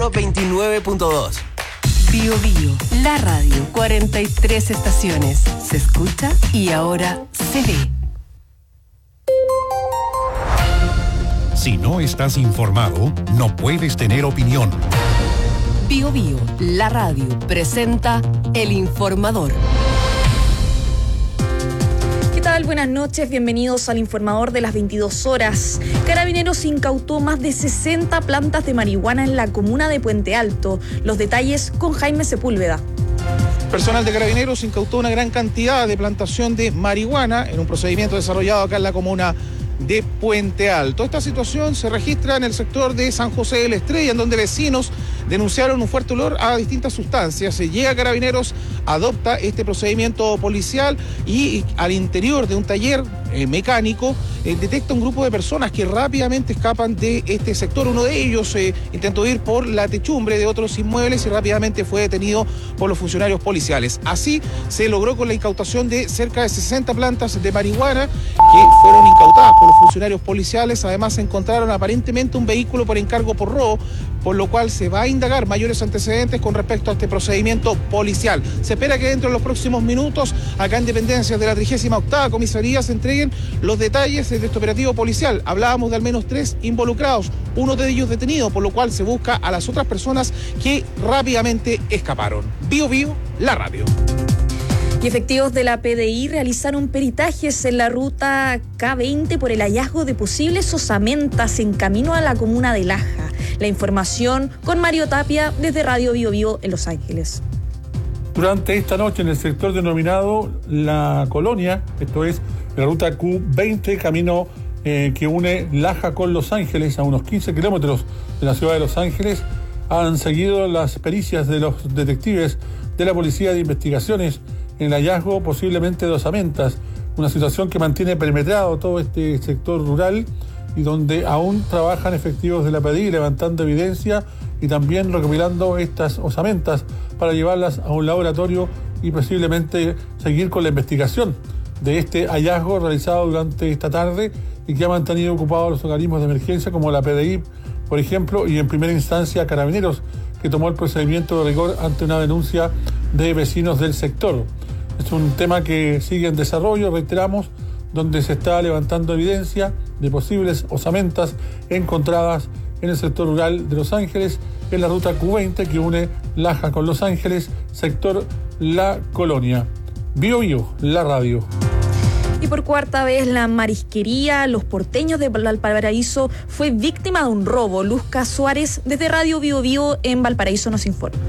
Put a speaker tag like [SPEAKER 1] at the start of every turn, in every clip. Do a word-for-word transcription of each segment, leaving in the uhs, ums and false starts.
[SPEAKER 1] Bio veintinueve punto dos.
[SPEAKER 2] Bio Bio, la radio, cuarenta y tres estaciones. Se escucha y ahora se ve.
[SPEAKER 3] Si no estás informado, no puedes tener opinión.
[SPEAKER 2] Bio Bio, la radio, presenta El Informador.
[SPEAKER 4] ¿Qué tal? Buenas noches, bienvenidos al Informador de las veintidós horas. Carabineros incautó más de sesenta plantas de marihuana en la comuna de Puente Alto. Los detalles con Jaime Sepúlveda.
[SPEAKER 5] Personal de Carabineros incautó una gran cantidad de plantación de marihuana en un procedimiento desarrollado acá en la comuna de Puente Alto. Esta situación se registra en el sector de San José de la Estrella, en donde vecinos denunciaron un fuerte olor a distintas sustancias. Se llega a Carabineros, adopta este procedimiento policial y al interior de un taller eh, mecánico eh, detecta un grupo de personas que rápidamente escapan de este sector. Uno de ellos eh, intentó ir por la techumbre de otros inmuebles y rápidamente fue detenido por los funcionarios policiales. Así se logró con la incautación de cerca de sesenta plantas de marihuana que fueron incautadas por los funcionarios policiales. Además se encontraron aparentemente un vehículo por encargo por robo, por lo cual se va a indagar mayores antecedentes con respecto a este procedimiento policial. Se espera que dentro de los próximos minutos, acá en dependencias de la trigésima octava comisaría, se entreguen los detalles de este operativo policial. Hablábamos de al menos tres involucrados, uno de ellos detenido, por lo cual se busca a las otras personas que rápidamente escaparon. Bio Bio, la radio.
[SPEAKER 4] Y efectivos de la P D I realizaron peritajes en la ruta K veinte por el hallazgo de posibles osamentas en camino a la comuna de Laja. La información con Mario Tapia desde Radio Bio Bio en Los Ángeles.
[SPEAKER 6] Durante esta noche en el sector denominado La Colonia, esto es la ruta Q veinte, camino eh, que une Laja con Los Ángeles, a unos quince kilómetros de la ciudad de Los Ángeles, han seguido las pericias de los detectives de la Policía de Investigaciones en el hallazgo posiblemente de osamentas, una situación que mantiene perimetrado todo este sector rural y donde aún trabajan efectivos de la P D I levantando evidencia y también recopilando estas osamentas para llevarlas a un laboratorio y posiblemente seguir con la investigación de este hallazgo realizado durante esta tarde y que ha mantenido ocupados los organismos de emergencia como la P D I, por ejemplo, y en primera instancia Carabineros, que tomó el procedimiento de rigor ante una denuncia de vecinos del sector. Es un tema que sigue en desarrollo, reiteramos, donde se está levantando evidencia de posibles osamentas encontradas en el sector rural de Los Ángeles, en la ruta Q veinte que une Laja con Los Ángeles, sector La Colonia. Bio Bio, la radio.
[SPEAKER 4] Y por cuarta vez la marisquería Los Porteños de Valparaíso fue víctima de un robo. Luzca Suárez desde Radio Bio Bio en Valparaíso nos informa.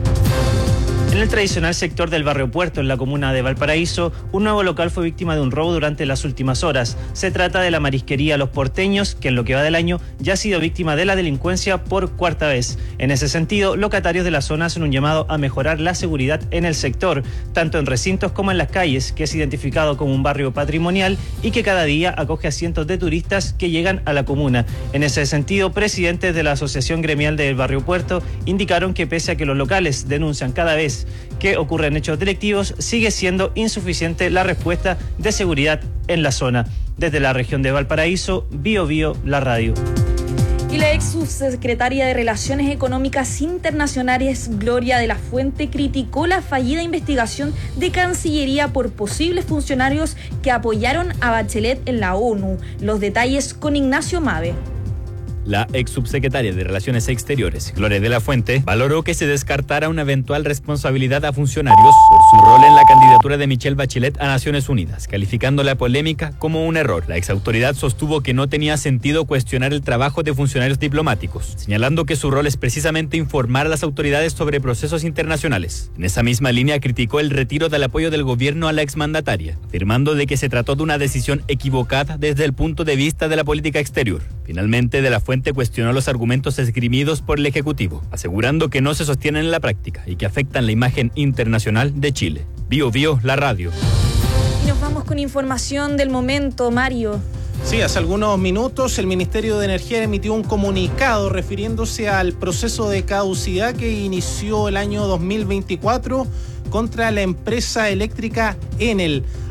[SPEAKER 7] En el tradicional sector del Barrio Puerto, en la comuna de Valparaíso, un nuevo local fue víctima de un robo durante las últimas horas. Se trata de la marisquería Los Porteños, que en lo que va del año ya ha sido víctima de la delincuencia por cuarta vez. En ese sentido, locatarios de la zona hacen un llamado a mejorar la seguridad en el sector, tanto en recintos como en las calles, que es identificado como un barrio patrimonial y que cada día acoge a cientos de turistas que llegan a la comuna. En ese sentido, presidentes de la Asociación Gremial del Barrio Puerto indicaron que pese a que los locales denuncian cada vez que ocurren hechos delictivos, sigue siendo insuficiente la respuesta de seguridad en la zona. Desde la región de Valparaíso, Bio Bio, la radio.
[SPEAKER 4] Y la ex subsecretaria de Relaciones Económicas Internacionales, Gloria de la Fuente, criticó la fallida investigación de Cancillería por posibles funcionarios que apoyaron a Bachelet en la ONU. Los detalles con Ignacio Mave.
[SPEAKER 8] La ex subsecretaria de Relaciones Exteriores, Gloria de la Fuente, valoró que se descartara una eventual responsabilidad a funcionarios por su rol en la candidatura de Michelle Bachelet a Naciones Unidas, calificando la polémica como un error. La exautoridad sostuvo que no tenía sentido cuestionar el trabajo de funcionarios diplomáticos, señalando que su rol es precisamente informar a las autoridades sobre procesos internacionales. En esa misma línea criticó el retiro del apoyo del gobierno a la exmandataria, afirmando de que se trató de una decisión equivocada desde el punto de vista de la política exterior. Finalmente, de la Fuente cuestionó los argumentos esgrimidos por el Ejecutivo, asegurando que no se sostienen en la práctica y que afectan la imagen internacional de Chile. Bio Bio, la radio.
[SPEAKER 4] Y nos vamos con información del momento, Mario.
[SPEAKER 5] Sí, hace algunos minutos el Ministerio de Energía emitió un comunicado refiriéndose al proceso de caducidad que inició el año dos mil veinticuatro contra la empresa eléctrica Enel.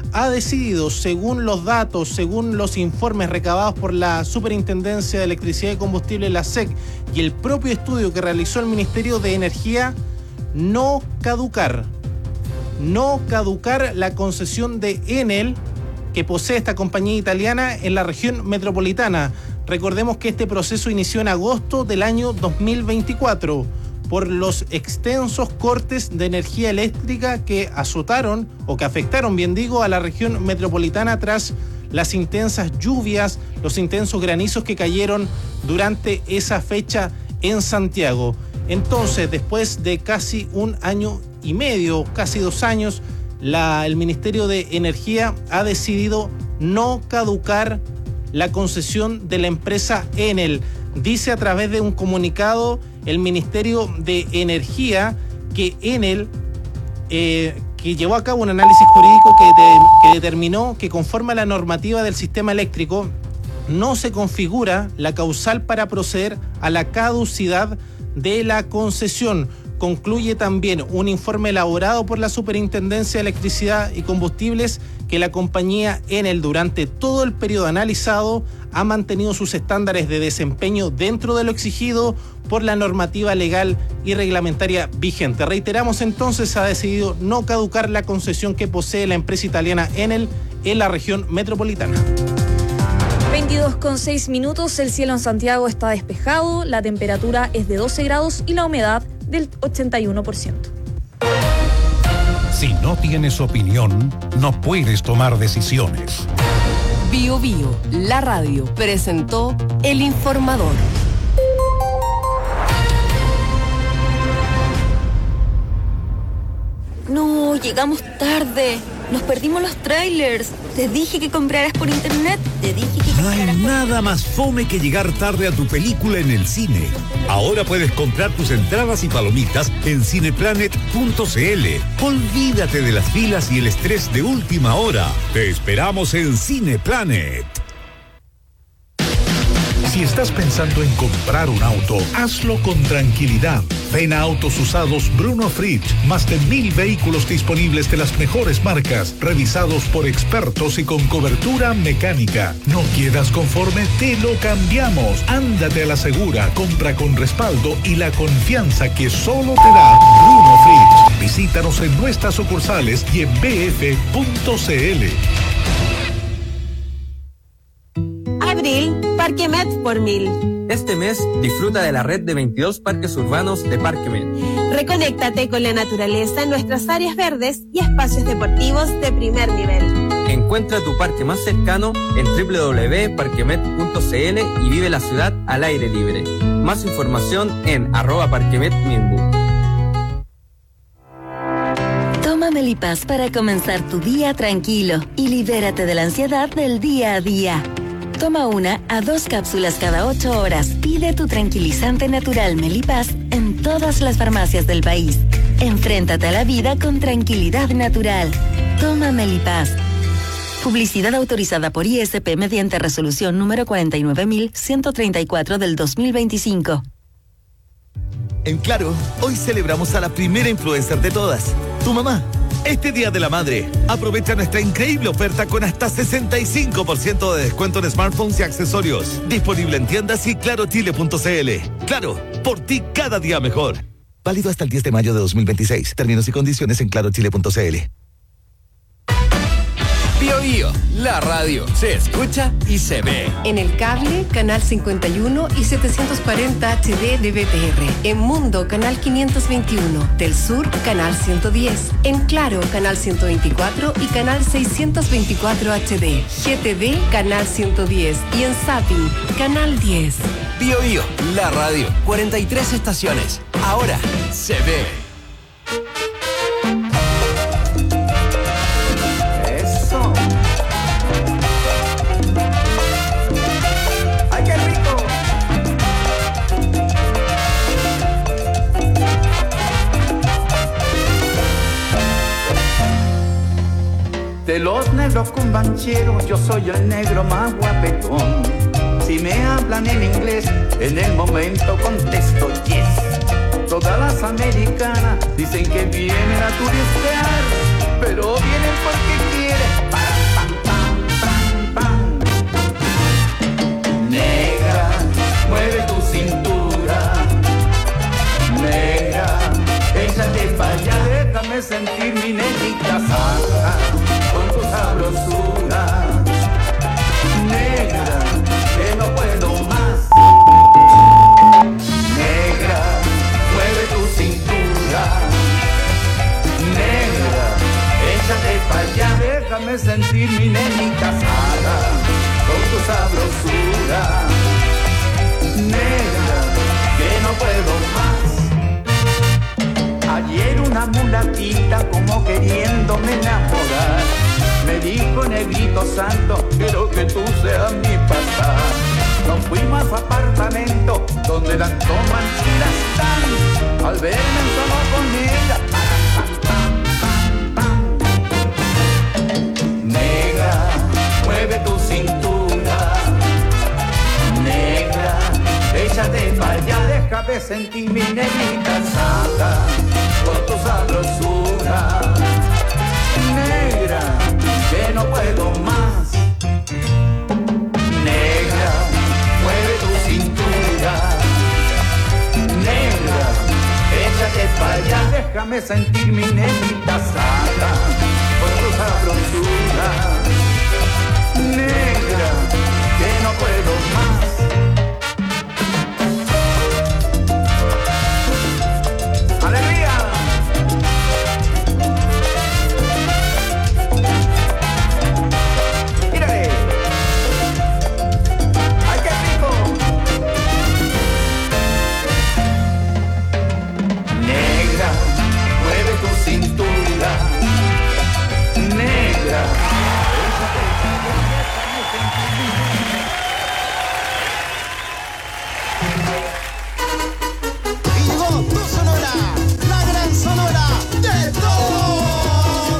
[SPEAKER 1] ha decidido, según los datos, según los informes recabados por la Superintendencia de Electricidad y Combustible, la S E C, y el propio estudio que realizó el Ministerio de Energía, no caducar, no caducar la concesión de Enel que posee esta compañía italiana en la región metropolitana. Recordemos que este proceso inició en agosto del año dos mil veinticuatro por los extensos cortes de energía eléctrica que azotaron o que afectaron, bien digo, a la región metropolitana tras las intensas lluvias, los intensos granizos que cayeron durante esa fecha en Santiago. Entonces, después de casi un año y medio, casi dos años, la, el Ministerio de Energía ha decidido no caducar la concesión de la empresa Enel. Dice a través de un comunicado el Ministerio de Energía que Enel, eh, que llevó a cabo un análisis jurídico que, de, que determinó que conforme a la normativa del sistema eléctrico no se configura la causal para proceder a la caducidad de la concesión. Concluye también un informe elaborado por la Superintendencia de Electricidad y Combustibles que la compañía Enel durante todo el periodo analizado ha mantenido sus estándares de desempeño dentro de lo exigido por la normativa legal y reglamentaria vigente. Reiteramos entonces, ha decidido no caducar la concesión que posee la empresa italiana Enel en la región metropolitana.
[SPEAKER 4] veintidós con seis minutos, el cielo en Santiago está despejado, la temperatura es de doce grados y la humedad del ochenta y uno por ciento.
[SPEAKER 3] Si no tienes opinión, no puedes tomar decisiones.
[SPEAKER 2] Bio Bio, la radio, presentó El Informador.
[SPEAKER 9] No, llegamos tarde. Nos perdimos los trailers. Te dije que compraras por internet. Te dije que
[SPEAKER 10] No
[SPEAKER 9] compraras
[SPEAKER 10] hay
[SPEAKER 9] por...
[SPEAKER 10] nada más fome que llegar tarde a tu película en el cine. Ahora puedes comprar tus entradas y palomitas en cineplanet punto c l. Olvídate de las filas y el estrés de última hora. Te esperamos en Cineplanet.
[SPEAKER 3] Si estás pensando en comprar un auto, hazlo con tranquilidad. Ven a Autos Usados Bruno Fritsch. Más de mil vehículos disponibles de las mejores marcas, revisados por expertos y con cobertura mecánica. ¿No quedas conforme? Te lo cambiamos. Ándate a la segura, compra con respaldo y la confianza que solo te da Bruno Fritsch. Visítanos en nuestras sucursales y en b f punto c l.
[SPEAKER 11] Abril, Parquemet por mil.
[SPEAKER 12] Este mes disfruta de la red de veintidós parques urbanos de Parquemet.
[SPEAKER 11] Reconéctate con la naturaleza en nuestras áreas verdes y espacios deportivos de primer nivel.
[SPEAKER 12] Encuentra tu parque más cercano en doble u doble u doble u punto parquemet punto c l y vive la ciudad al aire libre. Más información en arroba parquemetminbu.
[SPEAKER 9] Toma Melipaz para comenzar tu día tranquilo y libérate de la ansiedad del día a día. Toma una a dos cápsulas cada ocho horas. Pide tu tranquilizante natural Melipaz en todas las farmacias del país. Enfréntate a la vida con tranquilidad natural. Toma Melipaz. Publicidad autorizada por I S P mediante resolución número cuarenta y nueve mil ciento treinta y cuatro del dos mil veinticinco.
[SPEAKER 13] En Claro, hoy celebramos a la primera influencer de todas, tu mamá. Este Día de la Madre, aprovecha nuestra increíble oferta con hasta sesenta y cinco por ciento de descuento en smartphones y accesorios. Disponible en tiendas y claro chile punto c l. Claro, por ti cada día mejor. Válido hasta el diez de mayo de dos mil veintiséis. Términos y condiciones en claro chile punto c l.
[SPEAKER 14] Bio Bio, la radio se escucha y se ve.
[SPEAKER 2] En el cable, canal cincuenta y uno y setecientos cuarenta H D de B T R. En Mundo, canal quinientos veintiuno. Del Sur, canal ciento diez. En Claro, canal ciento veinticuatro y canal seiscientos veinticuatro H D. G T V, canal ciento diez. Y en Zapping, canal diez.
[SPEAKER 14] Bio Bio, la radio, cuarenta y tres estaciones. Ahora se ve.
[SPEAKER 15] De los negros cumbancheros, yo soy el negro más guapetón. Si me hablan en inglés, en el momento contesto yes. Todas las americanas dicen que vienen a turistear, pero vienen porque quieren. Pam, pam, pam, pam. Negra, mueve tu cintura. Negra, échate pa' allá, déjame sentir mi negrita santa con tu sabrosura. Negra, que no puedo más. Negra, mueve tu cintura. Negra, échate pa' allá, déjame sentir mi negrita santa con tu sabrosura. Negra, que no puedo más. Ayer una mulatita como queriéndome enamorar me dijo, negrito santo, quiero que tú seas mi papá. Nos fuimos a su apartamento donde las toman y las dan. Al verme solo con ella, pam, pam, pam, pam. Negra, mueve tu cintura. Negra, échate pa' allá, déjame sentir mi negrita santa con tu sabrosura. Negra, que no puedo más. Negra, mueve tu cintura. Negra, échate pa' allá, déjame sentir mi negrita santa con tu sabrosura. Negra, que no puedo más. ¡Alegría! ¡Mírale! ¡Ay, qué rico! Negra, mueve tu cintura. Negra.
[SPEAKER 16] Y llegó tu sonora, la gran sonora de todos.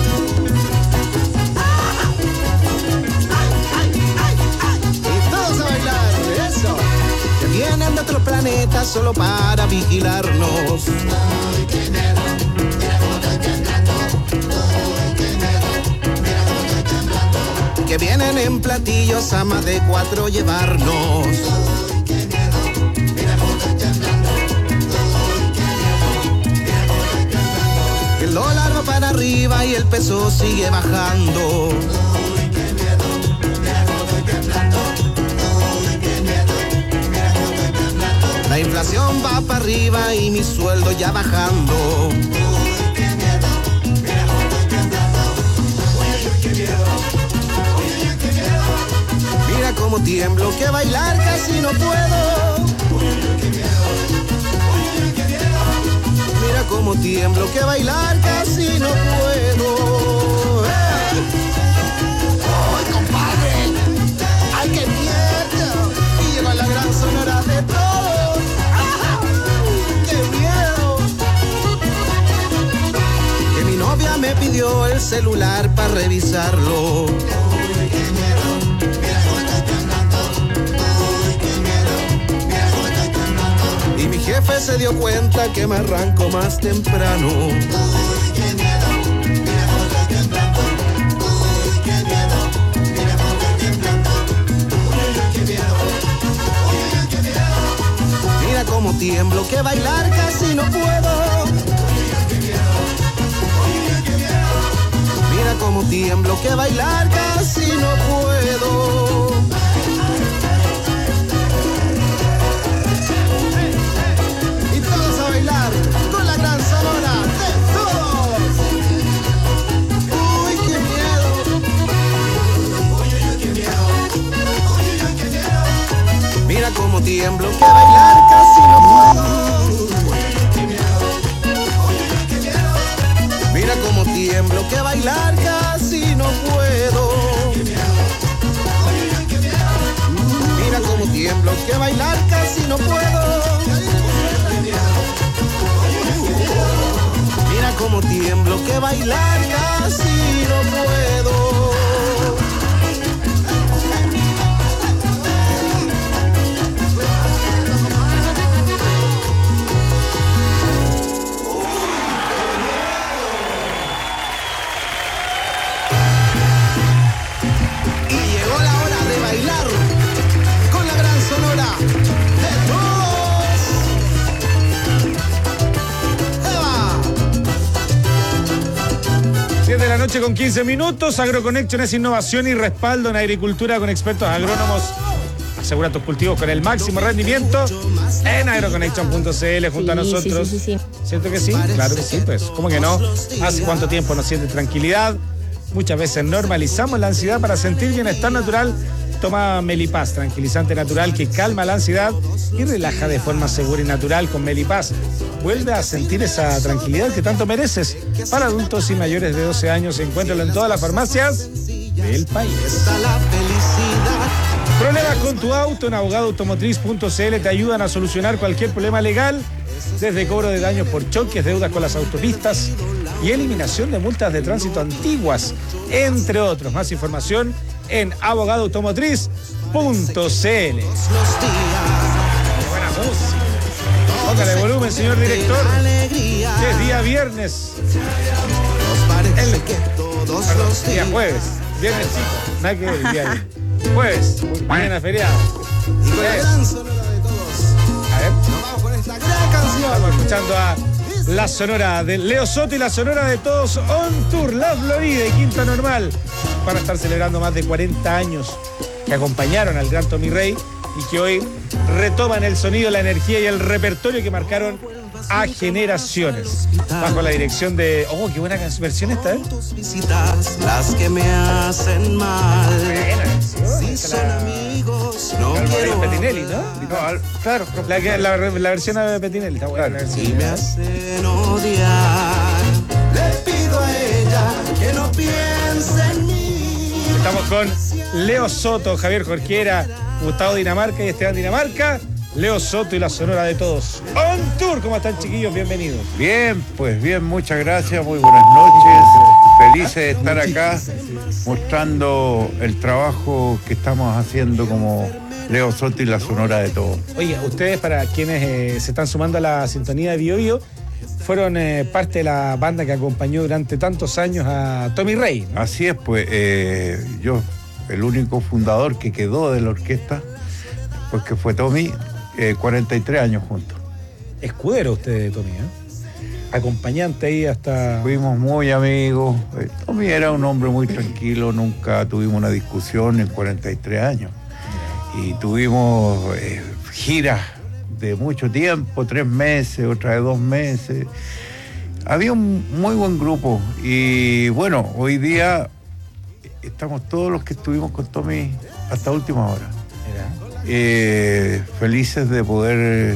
[SPEAKER 16] Y todos a bailar, eso. Que vienen de otros planetas solo para vigilarnos. Que vienen en platillos a más de cuatro llevarnos. El dólar va para arriba y el peso sigue bajando. La inflación va para arriba y mi sueldo ya bajando. Mira cómo tiemblo, que bailar casi no puedo. Mira cómo tiemblo, que bailar casi no puedo. ¡Eh! ¡Ay, compadre! ¡Ay, qué mierda! Y llegó la gran sonora de todos. ¡Ah! ¡Qué miedo! Que mi novia me pidió el celular para revisarlo. Y mi jefe se dio cuenta que me arranco más temprano. Uy, qué miedo, mira cómo estoy temblando. Uy, qué miedo, mira cómo estoy temblando. Uy, qué miedo, uy, qué miedo. Mira cómo tiemblo, que bailar casi no puedo. Uy, qué miedo, uy, qué miedo. Mira cómo tiemblo, que bailar casi no puedo. Bailar con la gran sonora de todos. Uy, qué miedo. Uy, uy, qué miedo. Uy, uy, qué miedo. Mira cómo tiemblo, que bailar casi no puedo. Uy, uy, qué miedo. Uy, uy, qué miedo. Mira cómo tiemblo, que bailar casi no puedo. Mira cómo tiemblo, que bailar casi no puedo. Mira cómo tiemblo, que bailar casi no puedo.
[SPEAKER 17] noche con quince minutos. AgroConnection es innovación y respaldo en agricultura con expertos agrónomos. Asegura tus cultivos con el máximo rendimiento en agroconnection punto c l junto
[SPEAKER 4] Sí,
[SPEAKER 17] a nosotros.
[SPEAKER 4] sí, sí, sí, sí.
[SPEAKER 17] ¿Cierto que sí? Claro que sí, pues. ¿Cómo que no? ¿Hace cuánto tiempo nos siente tranquilidad? Muchas veces normalizamos la ansiedad para sentir bienestar natural. Toma Melipaz, tranquilizante natural que calma la ansiedad y relaja de forma segura y natural con Melipaz. Vuelve a sentir esa tranquilidad que tanto mereces. Para adultos y mayores de doce años, encuéntralo en todas las farmacias del país. Problemas con tu auto, en abogado automotriz punto c l te ayudan a solucionar cualquier problema legal, desde cobro de daños por choques, deudas con las autopistas y eliminación de multas de tránsito antiguas, entre otros. Más información en abogado automotriz punto c l. Buena música. Póngale volumen, señor director. Que es día viernes. El, perdón, día jueves. Viernes chico. Nada que ver, día viernes. Jueves, mañana feriado.
[SPEAKER 16] Y con la gran sonora de todos.
[SPEAKER 17] A ver.
[SPEAKER 16] Nos vamos con esta gran canción.
[SPEAKER 17] Estamos escuchando a la sonora de Leo Soto y la sonora de todos On Tour, La Florida y Quinta Normal. Van a estar celebrando más de cuarenta años que acompañaron al gran Tommy Rey y que hoy retoman el sonido, la energía y el repertorio que marcaron a generaciones. Bajo la dirección de... Oh, qué buena versión esta, ¿eh?
[SPEAKER 16] Visitas las que me hacen mal.
[SPEAKER 17] Buena versión.
[SPEAKER 16] Si son amigos, no
[SPEAKER 17] Alvarez
[SPEAKER 16] quiero
[SPEAKER 17] Pettinelli, ¿no? No, al- claro, la, que- la, la versión de Pettinelli. Está buena la versión.
[SPEAKER 16] y me hacen odiar. Le pido a ella que no piense en mí.
[SPEAKER 17] Estamos con Leo Soto, Javier Jorquera, Gustavo Dinamarca y Esteban Dinamarca. Leo Soto y la sonora de todos. On Tour, ¿cómo están, chiquillos? Bienvenidos.
[SPEAKER 18] Bien, pues bien, muchas gracias, muy buenas noches. Felices de estar acá mostrando el trabajo que estamos haciendo como Leo Soto y la sonora de todos.
[SPEAKER 17] Oye, ustedes, para quienes eh, se están sumando a la sintonía de Bio Bio, fueron eh, parte de la banda que acompañó durante tantos años a Tommy Rey, ¿no?
[SPEAKER 18] Así es, pues eh, yo, el único fundador que quedó de la orquesta, pues que fue Tommy, eh, cuarenta y tres años juntos.
[SPEAKER 17] Escudero ustedes de Tommy, ¿eh? Acompañante ahí hasta...
[SPEAKER 18] Fuimos muy amigos. Eh, Tommy era un hombre muy tranquilo, nunca tuvimos una discusión en cuarenta y tres años. Y tuvimos eh, giras de mucho tiempo, tres meses, otra de dos meses. Había un muy buen grupo. Y bueno, hoy día estamos todos los que estuvimos con Tommy hasta última hora. Eh, felices de poder, eh,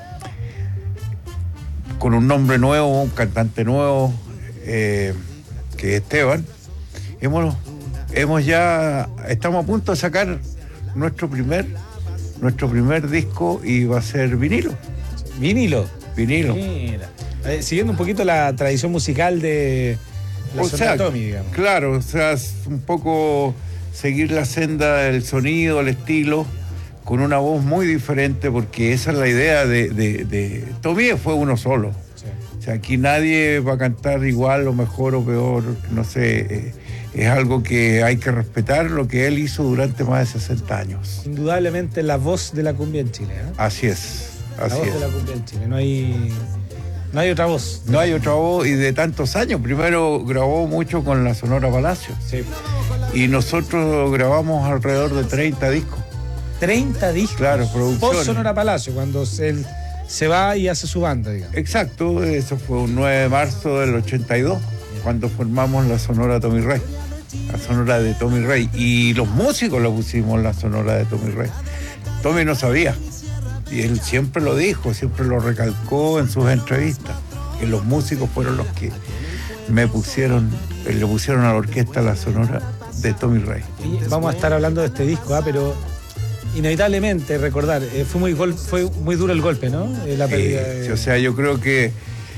[SPEAKER 18] con un nombre nuevo, un cantante nuevo, eh, que es Esteban, hemos, hemos ya, estamos a punto de sacar nuestro primer, nuestro primer disco y va a ser vinilo.
[SPEAKER 17] ¿Vinilo?
[SPEAKER 18] Vinilo.
[SPEAKER 17] Mira. Eh, siguiendo un poquito la tradición musical de la
[SPEAKER 18] O
[SPEAKER 17] sonora
[SPEAKER 18] sea,
[SPEAKER 17] Tommy, digamos.
[SPEAKER 18] claro, o sea, es un poco seguir la senda del sonido, el estilo, con una voz muy diferente, porque esa es la idea de... de, de... Tommy fue uno solo.
[SPEAKER 17] Sí.
[SPEAKER 18] O sea, aquí nadie va a cantar igual o mejor o peor, no sé. Eh, es algo que hay que respetar, lo que él hizo durante más de sesenta años.
[SPEAKER 17] Indudablemente la voz de la cumbia en Chile, ¿eh?
[SPEAKER 18] Así es,
[SPEAKER 17] La
[SPEAKER 18] así
[SPEAKER 17] voz
[SPEAKER 18] es.
[SPEAKER 17] de la cumbia en Chile, no hay, no hay otra voz.
[SPEAKER 18] No hay otra voz, y de tantos años. Primero grabó mucho con la Sonora Palacio.
[SPEAKER 17] Sí.
[SPEAKER 18] Y nosotros grabamos alrededor de treinta discos.
[SPEAKER 17] treinta discos.
[SPEAKER 18] Claro, producciones.
[SPEAKER 17] Post Sonora Palacio, cuando él se va y hace su banda, digamos.
[SPEAKER 18] Exacto, eso fue un nueve de marzo del ochenta y dos, cuando formamos la Sonora Tommy Rey, la Sonora de Tommy Rey. Y los músicos lo pusimos la Sonora de Tommy Rey. Tommy no sabía, y él siempre lo dijo, siempre lo recalcó en sus entrevistas, que los músicos fueron los que me pusieron, le pusieron a la orquesta la Sonora de Tommy Rey.
[SPEAKER 17] Y vamos a estar hablando de este disco, ¿ah? Pero inevitablemente recordar, eh, fue muy gol, fue muy duro el golpe, ¿no? Eh, la pérdida
[SPEAKER 18] Eh,
[SPEAKER 17] de-
[SPEAKER 18] sí, o sea, yo creo que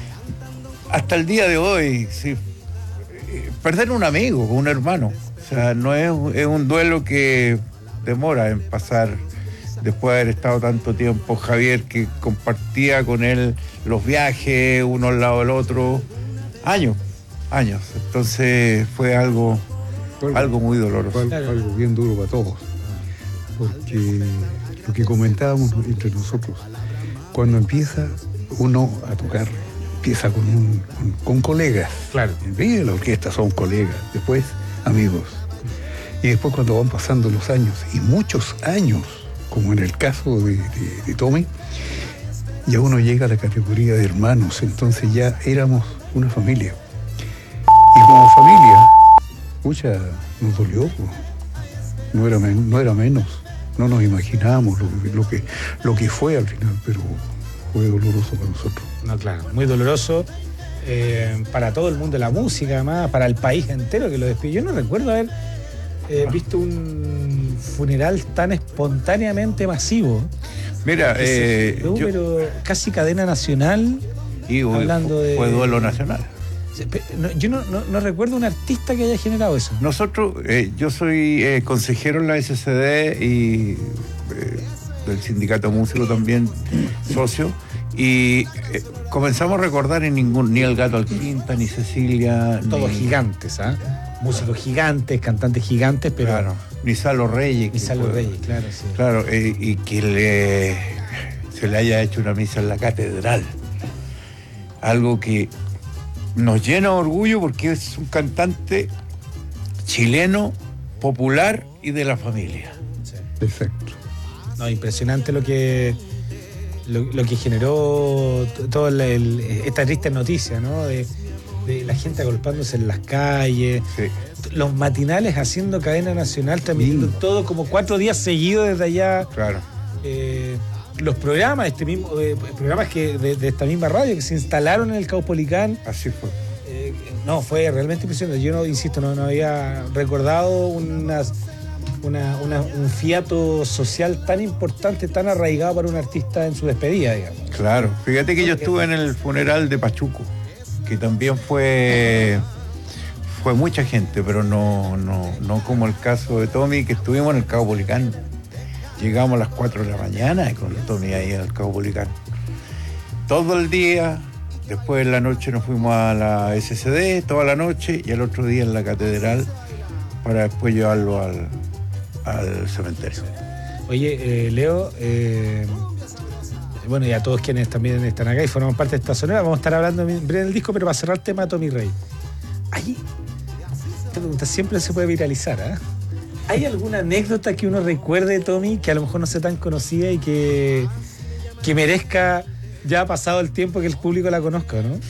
[SPEAKER 18] hasta el día de hoy, sí, eh, perder un amigo, un hermano, o sea, no es, es un duelo que demora en pasar después de haber estado tanto tiempo. Javier, que compartía con él los viajes, uno al lado del otro, años, años. Entonces fue algo, algo muy doloroso.
[SPEAKER 19] Fue algo, algo bien duro para todos, porque lo que comentábamos entre nosotros, cuando empieza uno a tocar empieza con, un, con, con colegas.
[SPEAKER 17] Claro.
[SPEAKER 19] En vez de la orquesta son colegas, después amigos. Y después cuando van pasando los años, y muchos años, como en el caso de, de, de Tommy, ya uno llega a la categoría de hermanos, entonces ya éramos una familia. Y como familia, pucha, nos dolió, pues. no, era men- no era menos, no nos imaginábamos lo, lo, que, lo que fue al final, pero fue doloroso para nosotros.
[SPEAKER 17] No, claro, muy doloroso eh, para todo el mundo de la música, además, para el país entero que lo despidió. Yo no recuerdo haber eh, visto un funeral tan espontáneamente masivo.
[SPEAKER 18] Mira,
[SPEAKER 17] Que se
[SPEAKER 18] eh,
[SPEAKER 17] dio,
[SPEAKER 18] yo-
[SPEAKER 17] pero casi cadena nacional.
[SPEAKER 18] Y fue-
[SPEAKER 17] hablando de-
[SPEAKER 18] fue duelo nacional.
[SPEAKER 17] No, yo no, no, no recuerdo un artista que haya generado eso.
[SPEAKER 18] Nosotros, eh, yo soy eh, consejero en la S C D y eh, del sindicato músico también, socio, y eh, comenzamos a recordar en ningún, ni el Gato Alquinta, ni Cecilia,
[SPEAKER 17] Todos
[SPEAKER 18] ni,
[SPEAKER 17] gigantes, ¿ah? Músicos gigantes, cantantes gigantes, pero.
[SPEAKER 18] Claro, ni Salo Reyes.
[SPEAKER 17] Ni
[SPEAKER 18] que
[SPEAKER 17] Salo
[SPEAKER 18] fue-
[SPEAKER 17] Reyes, claro, sí.
[SPEAKER 18] Claro, eh, y que le, se le haya hecho una misa en la catedral. Algo que nos llena de orgullo porque es un cantante chileno, popular y de la familia.
[SPEAKER 19] Exacto.
[SPEAKER 17] No, impresionante lo que lo, lo que generó t- todo el- el- esta triste noticia, ¿no? De, de la gente agolpándose en las calles, los matinales haciendo cadena nacional, transmitiendo todo como cuatro días seguidos desde allá.
[SPEAKER 18] Claro.
[SPEAKER 17] Eh, los programas, este mismo, eh, programas que de, de esta misma radio que se instalaron en el Caupolicán.
[SPEAKER 18] Así fue.
[SPEAKER 17] Eh, no, fue realmente impresionante. Yo no, insisto, no, no había recordado unas, una, una- un fiato social tan importante, tan arraigado para un artista en su despedida, digamos.
[SPEAKER 18] Claro, fíjate que yo estuve en el funeral de Pachuco, que también fue fue mucha gente, pero no, no, no como el caso de Tommy, que estuvimos en el Caupolicán. Llegamos a las cuatro de la mañana con Tommy ahí en el Caupolicán. Todo el día, después en la noche nos fuimos a la S C D, toda la noche, y el otro día en la catedral, para después llevarlo al, al cementerio.
[SPEAKER 17] Oye, eh, Leo, eh, bueno, y a todos quienes también están acá y forman parte de esta sonora, vamos a estar hablando en breve del disco, pero para cerrar el tema de Tommy Rey. Ahí, esta pregunta siempre se puede viralizar, ¿ah? ¿Hay alguna anécdota que uno recuerde de Tommy que a lo mejor no sea tan conocida y que, que merezca, ya ha pasado el tiempo, que el público la conozca, ¿no?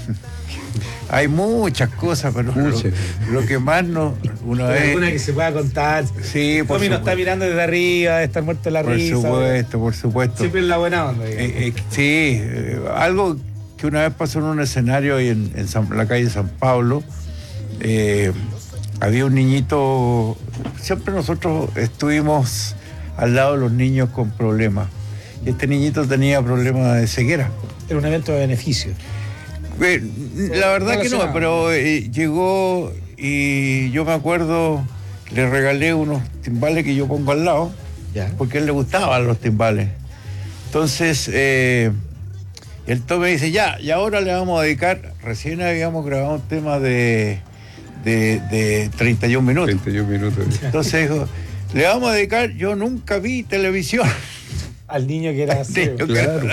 [SPEAKER 18] Hay muchas cosas, pero lo, lo que más nos... Una
[SPEAKER 17] Pero
[SPEAKER 18] vez,
[SPEAKER 17] alguna que se pueda contar.
[SPEAKER 18] Sí, por
[SPEAKER 17] Tommy nos está
[SPEAKER 18] supuesto.
[SPEAKER 17] mirando desde arriba, de estar muerto de la
[SPEAKER 18] Por
[SPEAKER 17] risa.
[SPEAKER 18] supuesto, por supuesto.
[SPEAKER 17] Siempre en la buena onda, digamos.
[SPEAKER 18] Eh, eh, sí, eh, algo que una vez pasó en un escenario ahí en, en San- la calle San Pablo. eh, había un niñito, siempre nosotros estuvimos al lado de los niños con problemas. Y este niñito tenía problemas de ceguera.
[SPEAKER 17] Era un evento de beneficio.
[SPEAKER 18] Eh, la verdad que no,
[SPEAKER 17] Relacionado.
[SPEAKER 18] pero eh, llegó y yo me acuerdo, le regalé unos timbales que yo pongo al lado, porque a él le gustaban los timbales. Entonces, eh, el Tommy me dice, ya, y ahora le vamos a dedicar, recién habíamos grabado un tema de, de, de treinta y un minutos.
[SPEAKER 19] treinta y un minutos.
[SPEAKER 18] Entonces dijo, le vamos a dedicar, yo nunca vi televisión.
[SPEAKER 17] Al niño que era así.
[SPEAKER 19] Claro.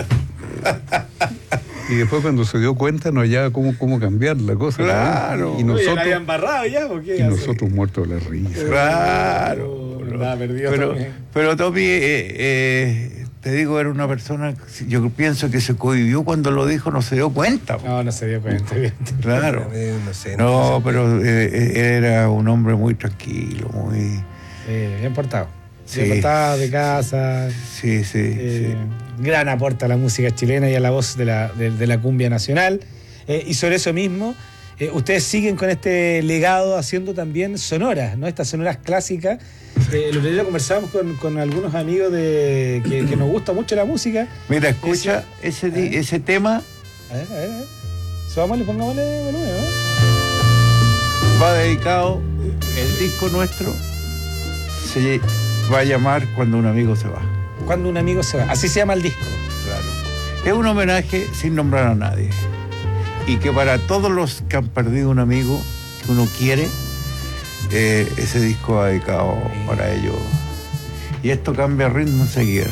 [SPEAKER 19] Y después cuando se dio cuenta no hallaba cómo, cómo cambiar la cosa. ¿no?
[SPEAKER 18] Claro.
[SPEAKER 19] Y nosotros,
[SPEAKER 17] la habían barrado ya, ¿por qué?
[SPEAKER 19] y nosotros muertos de la risa.
[SPEAKER 18] Claro.
[SPEAKER 17] Nada, perdido
[SPEAKER 18] Pero,
[SPEAKER 17] Tommy.
[SPEAKER 18] pero Tommy, eh, eh, te digo, era una persona, yo pienso que se cohibió cuando lo dijo, no se dio cuenta.
[SPEAKER 17] No, no se dio cuenta.
[SPEAKER 18] Claro.
[SPEAKER 20] No sé.
[SPEAKER 18] No, pero eh, era un hombre muy tranquilo, muy...
[SPEAKER 17] Eh, bien portado.
[SPEAKER 18] Sí.
[SPEAKER 17] Bien portado, de casa.
[SPEAKER 18] Sí, sí,
[SPEAKER 17] eh, Gran aporte a la música chilena y a la voz de la, de, de la cumbia nacional. Eh, y sobre eso mismo, eh, ustedes siguen con este legado haciendo también sonoras, ¿no? Estas sonoras clásicas. Eh, el otro día conversamos con, con algunos amigos de que, que nos gusta mucho la música.
[SPEAKER 18] Mira, escucha ese, di- ese tema,
[SPEAKER 17] A ver, a ver, a ver. Subámosle, pongámosle volumen, ¿no?
[SPEAKER 18] va dedicado, el disco nuestro se va a llamar Cuando un amigo se va.
[SPEAKER 17] Cuando un amigo se va. Así se llama el disco.
[SPEAKER 18] Claro. Es un homenaje sin nombrar a nadie. Y que para todos los que han perdido un amigo que uno quiere, eh, ese disco va dedicado para ellos. Y esto cambia ritmo enseguida.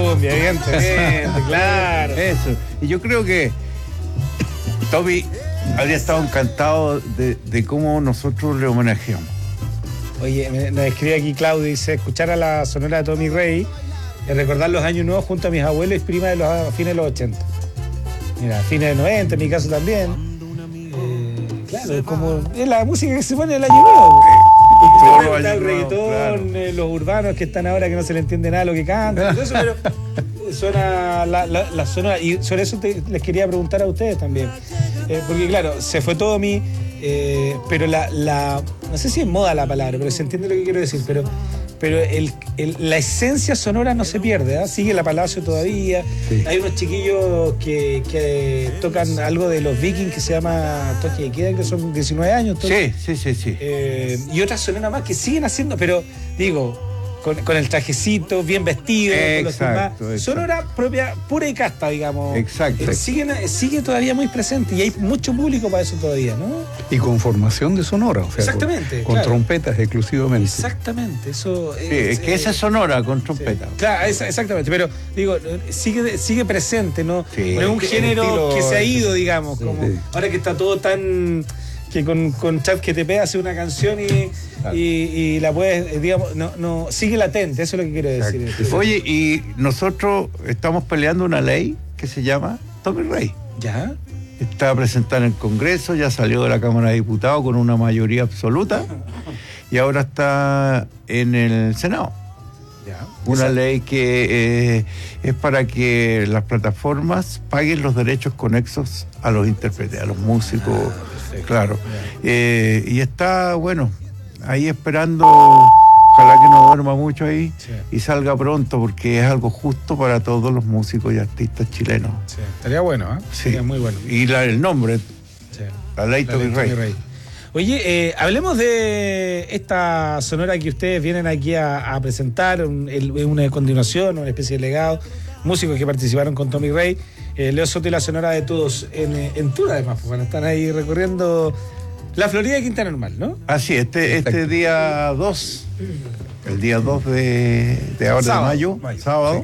[SPEAKER 17] cumbia, evidentemente, claro.
[SPEAKER 18] Eso. Y yo creo que Tommy habría estado encantado de, de cómo nosotros le homenajeamos.
[SPEAKER 17] Oye, me- nos escribe aquí Claudio, dice, escuchar a la sonora de Tommy Rey, y recordar los años nuevos junto a mis abuelos y primas de los a fines de los ochenta. Mira, fines de noventa, en mi caso también. Eh, claro, es como es la música que se pone el año nuevo.
[SPEAKER 18] Todos
[SPEAKER 17] Está
[SPEAKER 18] los
[SPEAKER 17] el
[SPEAKER 18] años nuevos,
[SPEAKER 17] reggaetón, eh, los urbanos que están ahora que no se le entiende nada a lo que cantan, todo eso, pero suena la, la, la sonora. Y sobre eso te- les quería preguntar a ustedes también. Eh, porque claro, se fue todo mi. Eh, pero la, la. No sé si es moda la palabra, pero se entiende lo que quiero decir. Pero, pero el, el- la esencia sonora no se pierde, ¿ah? Sigue la Palacio todavía.
[SPEAKER 19] Sí.
[SPEAKER 17] Hay unos chiquillos que, que tocan algo de los Vikings que se llama Toque de Queda, que son diecinueve años. todos.
[SPEAKER 18] Sí, sí, sí, sí.
[SPEAKER 17] Eh, y otras sonoras más que siguen haciendo, pero digo, con, con el trajecito, bien vestido, con los
[SPEAKER 18] Exacto,
[SPEAKER 17] demás.
[SPEAKER 18] exacto.
[SPEAKER 17] Sonora propia, pura y casta, digamos.
[SPEAKER 18] Exacto.
[SPEAKER 17] Eh, siguen, sigue todavía muy presente y hay mucho público para eso todavía, ¿no?
[SPEAKER 19] Y con formación de sonora, o sea,
[SPEAKER 17] Exactamente,
[SPEAKER 19] con, con
[SPEAKER 17] claro.
[SPEAKER 19] trompetas exclusivamente.
[SPEAKER 17] Exactamente, eso
[SPEAKER 18] Sí, es que esa es sonora con trompeta.
[SPEAKER 17] Claro, esa- exactamente, pero digo, sigue, sigue presente, ¿no?
[SPEAKER 18] Sí.
[SPEAKER 17] No es un
[SPEAKER 18] El
[SPEAKER 17] género
[SPEAKER 18] estilo-
[SPEAKER 17] que se ha ido, digamos,
[SPEAKER 18] Sí.
[SPEAKER 17] como
[SPEAKER 18] Sí.
[SPEAKER 17] ahora que está todo tan que con, con ChatGPT hace una canción y, y, y la puedes, eh, digamos, no, no, sigue latente, eso es lo que quiero decir.
[SPEAKER 18] Oye, y nosotros estamos peleando una ley que se llama Tommy Rey.
[SPEAKER 17] ¿Ya?
[SPEAKER 18] Está presentada en el Congreso, ya salió de la Cámara de Diputados con una mayoría absoluta y ahora está en el Senado.
[SPEAKER 17] Ya.
[SPEAKER 18] Una
[SPEAKER 17] Esa-
[SPEAKER 18] ley que eh, es para que las plataformas paguen los derechos conexos a los intérpretes, a los músicos, claro. Eh, y está, bueno, ahí esperando, ojalá que no duerma mucho ahí y salga pronto, porque es algo justo para todos los músicos y artistas chilenos.
[SPEAKER 17] Sí, estaría bueno, ¿eh?
[SPEAKER 18] Sí.
[SPEAKER 17] Sería muy bueno.
[SPEAKER 18] Y la- el nombre,
[SPEAKER 17] Sí.
[SPEAKER 18] la ley
[SPEAKER 17] La
[SPEAKER 18] Tommy
[SPEAKER 17] ley
[SPEAKER 18] Rey.
[SPEAKER 17] Tommy Rey. Oye, eh, hablemos de esta sonora que ustedes vienen aquí a, a presentar, un- el- una continuación, una especie de legado, músicos que participaron con Tommy Rey, eh, Leo Soto y la sonora de todos en, eh, en tour además, pues, bueno, están ahí recorriendo la Florida y Quinta Normal, ¿no?
[SPEAKER 18] Así, este, este día dos, el día dos de, de ahora
[SPEAKER 17] Sábado,
[SPEAKER 18] de mayo,
[SPEAKER 17] mayo,
[SPEAKER 18] sábado,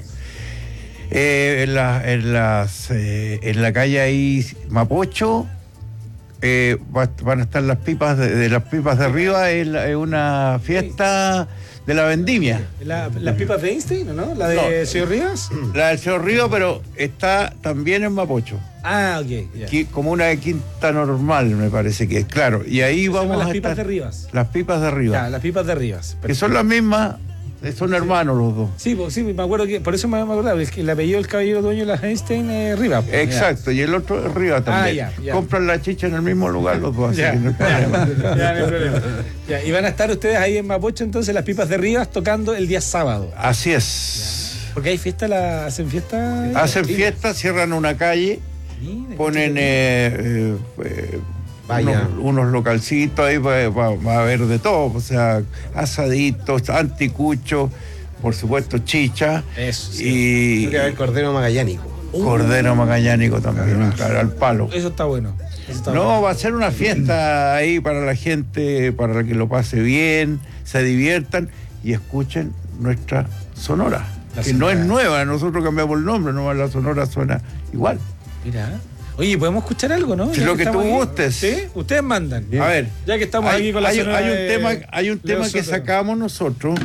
[SPEAKER 18] eh, en, la, en, las, eh, en la calle ahí Mapocho, eh, va- van a estar las pipas de, de las pipas de arriba, es, la- es una fiesta de la vendimia.
[SPEAKER 17] La- las pipas de Einstein, ¿o ¿no? ¿La de
[SPEAKER 18] No.
[SPEAKER 17] Señor Rivas?
[SPEAKER 18] La del Cerro Río, pero está también en Mapocho.
[SPEAKER 17] Ah, ok. ya.
[SPEAKER 18] Qui- Como una de Quinta Normal, me parece que es, claro. Y ahí
[SPEAKER 17] Se
[SPEAKER 18] vamos
[SPEAKER 17] llaman
[SPEAKER 18] a
[SPEAKER 17] las pipas
[SPEAKER 18] estar-
[SPEAKER 17] de Rivas.
[SPEAKER 18] Las pipas de arriba.
[SPEAKER 17] Ya, las pipas de Rivas.
[SPEAKER 18] Que son las mismas, eh, son hermanos los dos.
[SPEAKER 17] Sí, pues, sí, me acuerdo que, por eso me, me acordaba, el, el apellido del caballero dueño de las Einstein es Rivas. pues.
[SPEAKER 18] Exacto, y el otro es Rivas también.
[SPEAKER 17] Ah, ya, ya.
[SPEAKER 18] Compran la chicha en el mismo lugar los dos, así
[SPEAKER 17] Ya,
[SPEAKER 18] que no hay problema.
[SPEAKER 17] Ya, no hay problema. Ya, y van a estar ustedes ahí en Mapocho, entonces, las pipas de Rivas tocando el día sábado.
[SPEAKER 18] Así es.
[SPEAKER 17] Porque hay fiesta, la, hacen fiesta.
[SPEAKER 18] Hacen
[SPEAKER 17] Sí.
[SPEAKER 18] fiesta, cierran una calle, ponen eh, eh, eh,
[SPEAKER 17] Vaya.
[SPEAKER 18] unos, unos localcitos ahí, va, va- va a haber de todo, o sea, asaditos, anticuchos, por supuesto chicha.
[SPEAKER 17] Eso, sí.
[SPEAKER 18] Y
[SPEAKER 20] Tiene que haber cordero magallánico.
[SPEAKER 18] cordero magallánico también, claro, al palo.
[SPEAKER 17] Eso está bueno. Eso está
[SPEAKER 18] No,
[SPEAKER 17] bueno.
[SPEAKER 18] va a ser una fiesta ahí para la gente, para que lo pase bien, se diviertan y escuchen nuestra sonora,
[SPEAKER 17] La
[SPEAKER 18] que
[SPEAKER 17] sonora.
[SPEAKER 18] no es nueva, nosotros cambiamos el nombre, nomás la sonora suena igual.
[SPEAKER 17] Mira. Oye, ¿podemos escuchar algo, no?
[SPEAKER 18] Si
[SPEAKER 17] Ya
[SPEAKER 18] lo que
[SPEAKER 17] estamos
[SPEAKER 18] tú
[SPEAKER 17] aquí.
[SPEAKER 18] gustes.
[SPEAKER 17] Sí, ustedes mandan.
[SPEAKER 18] A ver,
[SPEAKER 17] Ya que estamos
[SPEAKER 18] hay,
[SPEAKER 17] aquí con la
[SPEAKER 18] hay-
[SPEAKER 17] sonora
[SPEAKER 18] hay un
[SPEAKER 17] de
[SPEAKER 18] tema, hay un
[SPEAKER 17] Leo
[SPEAKER 18] tema que
[SPEAKER 17] Soto.
[SPEAKER 18] sacamos nosotros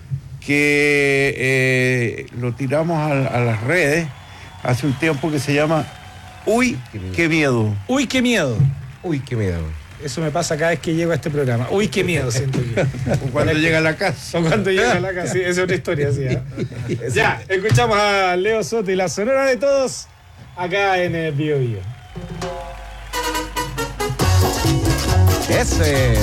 [SPEAKER 18] que eh, lo tiramos a, a las redes hace un tiempo que se llama Uy, qué miedo.
[SPEAKER 17] Uy, qué miedo.
[SPEAKER 20] Uy, qué miedo.
[SPEAKER 17] Eso me pasa cada vez que llego a este programa. Uy, qué miedo siento yo.
[SPEAKER 18] O cuando llega a la casa.
[SPEAKER 17] O cuando llega a la casa, sí, esa es otra historia, sí. ¿eh? Ya, escuchamos a Leo Soto y la sonora de todos acá en el Bio Bio.
[SPEAKER 20] Ese.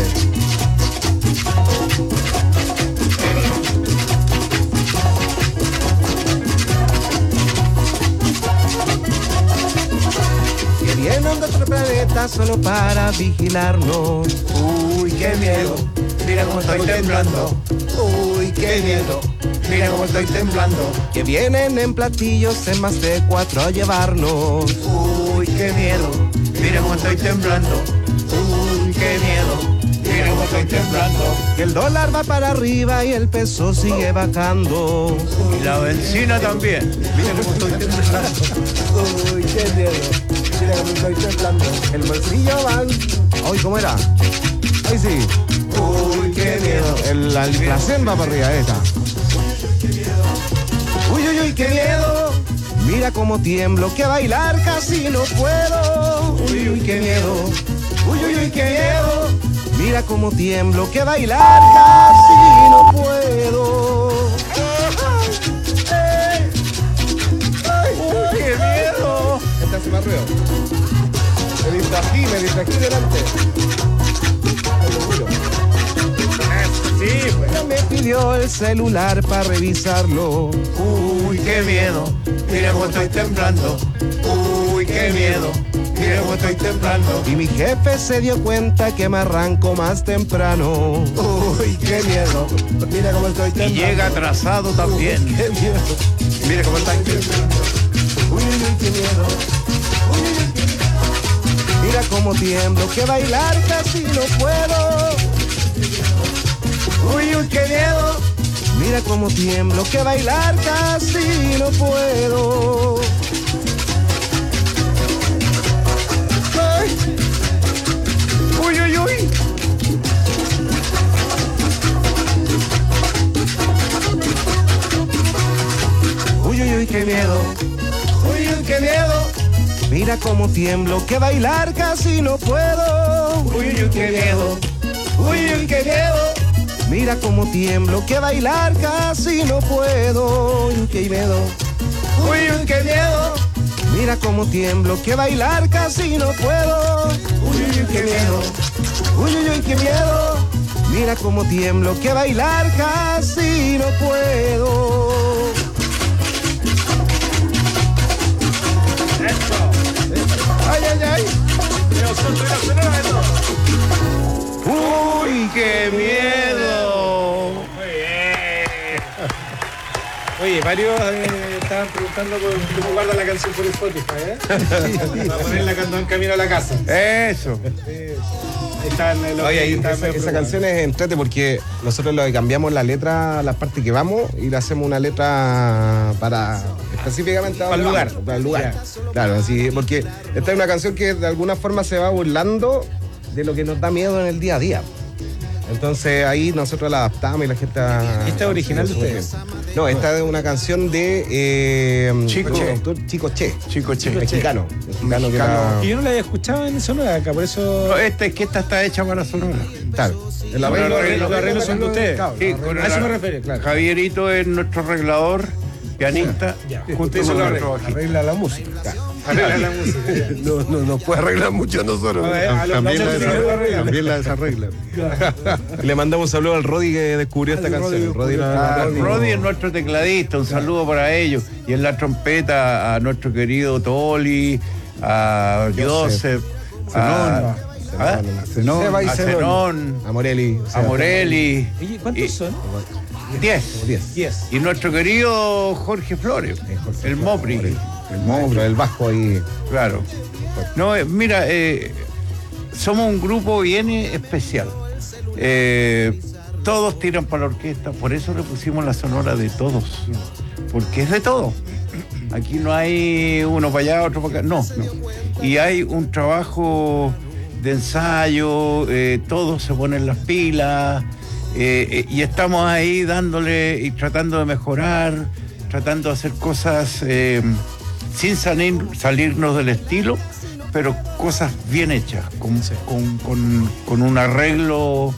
[SPEAKER 20] Que vienen de otro planeta solo para vigilarnos.
[SPEAKER 13] Uy, qué miedo, mira cómo estoy temblando. Uy, qué miedo, mira cómo estoy temblando.
[SPEAKER 20] Que vienen en platillos en más de cuatro a llevarnos.
[SPEAKER 13] Uy, qué miedo, mira cómo estoy temblando. Uy, qué miedo, mira cómo estoy temblando.
[SPEAKER 20] El dólar va para arriba y el peso sigue bajando.
[SPEAKER 18] Y la benzina también.
[SPEAKER 20] Mira cómo estoy temblando. Uy, qué miedo. Mira cómo estoy temblando. El bolsillo va. Uy, ¿cómo era? Ay, sí. Uy, qué miedo. El, la inflación va para arriba esta. Uy, uy, uy, qué miedo. Mira cómo tiemblo, que bailar casi no puedo. Uy, uy, qué miedo. Uy, uy, uy, qué miedo. Mira cómo tiemblo, que bailar casi no puedo. Ay, ay, uy, qué miedo. Esta se me arruinó. Me distrají, me distrají delante. Sí, pues. Me pidió el celular para revisarlo.
[SPEAKER 18] Uy, qué miedo. Mira cómo estoy temblando. Uy, qué miedo. Mira cómo estoy temblando.
[SPEAKER 20] Y mi jefe se dio cuenta que me arranco más temprano. Uy, qué miedo. Mira cómo estoy temblando.
[SPEAKER 18] Y llega atrasado también.
[SPEAKER 20] Uy, qué miedo.
[SPEAKER 18] Mira cómo está temblando.
[SPEAKER 20] Uy, uy, uy, qué miedo. Uy, uy, uy, qué miedo. Mira cómo tiemblo, que bailar casi no puedo. Uy, uy, qué miedo. Mira cómo tiemblo, que bailar casi no puedo. Ay. Uy, uy, uy. Uy, uy, uy, qué miedo. Uy, uy, qué miedo. Mira cómo tiemblo, que bailar casi no puedo. Uy, uy, uy, qué miedo. Uy, uy, qué miedo. Mira cómo tiemblo, que bailar casi no puedo. Uy, qué miedo. Uy, uy, qué miedo. Mira cómo tiemblo, que bailar casi no puedo. Uy, uy, qué miedo. Uy, uy, uy, qué miedo. Mira cómo tiemblo, que bailar casi no puedo.
[SPEAKER 17] Eso.
[SPEAKER 20] Ay, ay, ay.
[SPEAKER 18] Uy, qué miedo.
[SPEAKER 17] Muy bien. Oye, varios eh, estaban preguntando por, cómo guarda la canción por Spotify, ¿eh? Para ponerla cuando en camino a la casa.
[SPEAKER 18] Eso.
[SPEAKER 17] Ahí están los
[SPEAKER 20] Oye,
[SPEAKER 17] que
[SPEAKER 20] esa,
[SPEAKER 17] están
[SPEAKER 20] esa canción es entrete porque nosotros le cambiamos la letra a las partes que vamos y le hacemos una letra para específicamente
[SPEAKER 17] Para el lugar.
[SPEAKER 20] Para el lugar. Claro, así, porque esta es una canción que de alguna forma se va burlando de lo que nos da miedo en el día a día. Entonces ahí nosotros la adaptamos y la gente...
[SPEAKER 17] ¿Esta es original de ustedes?
[SPEAKER 20] No, esta es una canción de... Eh,
[SPEAKER 18] Chico
[SPEAKER 20] Che.
[SPEAKER 18] Che.
[SPEAKER 20] Chico Che.
[SPEAKER 18] Chico Che.
[SPEAKER 20] Mexicano. Mexicano que era-
[SPEAKER 17] Y yo no la había escuchado en Sonora acá, por eso...
[SPEAKER 18] No, esta es que esta está hecha para Sonora.
[SPEAKER 20] Claro. El
[SPEAKER 17] Los
[SPEAKER 20] arreglo-
[SPEAKER 17] arreglos, los arreglos son de ustedes.
[SPEAKER 18] Sí, con
[SPEAKER 17] A eso
[SPEAKER 18] el-
[SPEAKER 17] me refiero, claro.
[SPEAKER 18] Javierito es nuestro arreglador, pianista,
[SPEAKER 17] Ya.
[SPEAKER 18] junto
[SPEAKER 17] Ustedes
[SPEAKER 18] con
[SPEAKER 17] son los
[SPEAKER 18] nuestro
[SPEAKER 17] arreglos.
[SPEAKER 18] bajista.
[SPEAKER 20] Arregla la música.
[SPEAKER 17] Arregla la música.
[SPEAKER 20] No, no, no puede arreglar mucho a nosotros.
[SPEAKER 17] A ver, a los
[SPEAKER 19] También la,
[SPEAKER 17] aplausos que
[SPEAKER 19] desarregla,
[SPEAKER 17] arreglan.
[SPEAKER 19] también la desarregla.
[SPEAKER 20] Le mandamos un saludo al Rodi que descubrió esta canción. El Rodi la-
[SPEAKER 18] Ah, Roddy es nuestro tecladista, un saludo para ellos. Y en la trompeta a nuestro querido Toli, a Joseph, a, ¿ah?
[SPEAKER 20] Zenón,
[SPEAKER 18] Seba y
[SPEAKER 20] a
[SPEAKER 18] Zenón,
[SPEAKER 20] Zenón, a Morelli. o sea,
[SPEAKER 18] a Morelli.
[SPEAKER 17] Oye, ¿cuántos
[SPEAKER 18] Y-
[SPEAKER 17] son?
[SPEAKER 18] Diez.
[SPEAKER 20] diez.
[SPEAKER 17] Diez.
[SPEAKER 18] Y nuestro querido Jorge Flores, el Mopri.
[SPEAKER 20] El monstruo, el vasco ahí.
[SPEAKER 18] Claro. No, eh, mira, eh, somos un grupo bien eh, especial. Eh, todos tiran para la orquesta, por eso le pusimos la sonora de todos. Porque es de todo. Aquí no hay uno para allá, otro para acá. No, no. Y hay un trabajo de ensayo, eh, todos se ponen las pilas. eh, eh, y estamos ahí dándole y tratando de mejorar, tratando de hacer cosas eh, sin salir, salirnos del estilo, pero cosas bien hechas, con, con, con, con un arreglo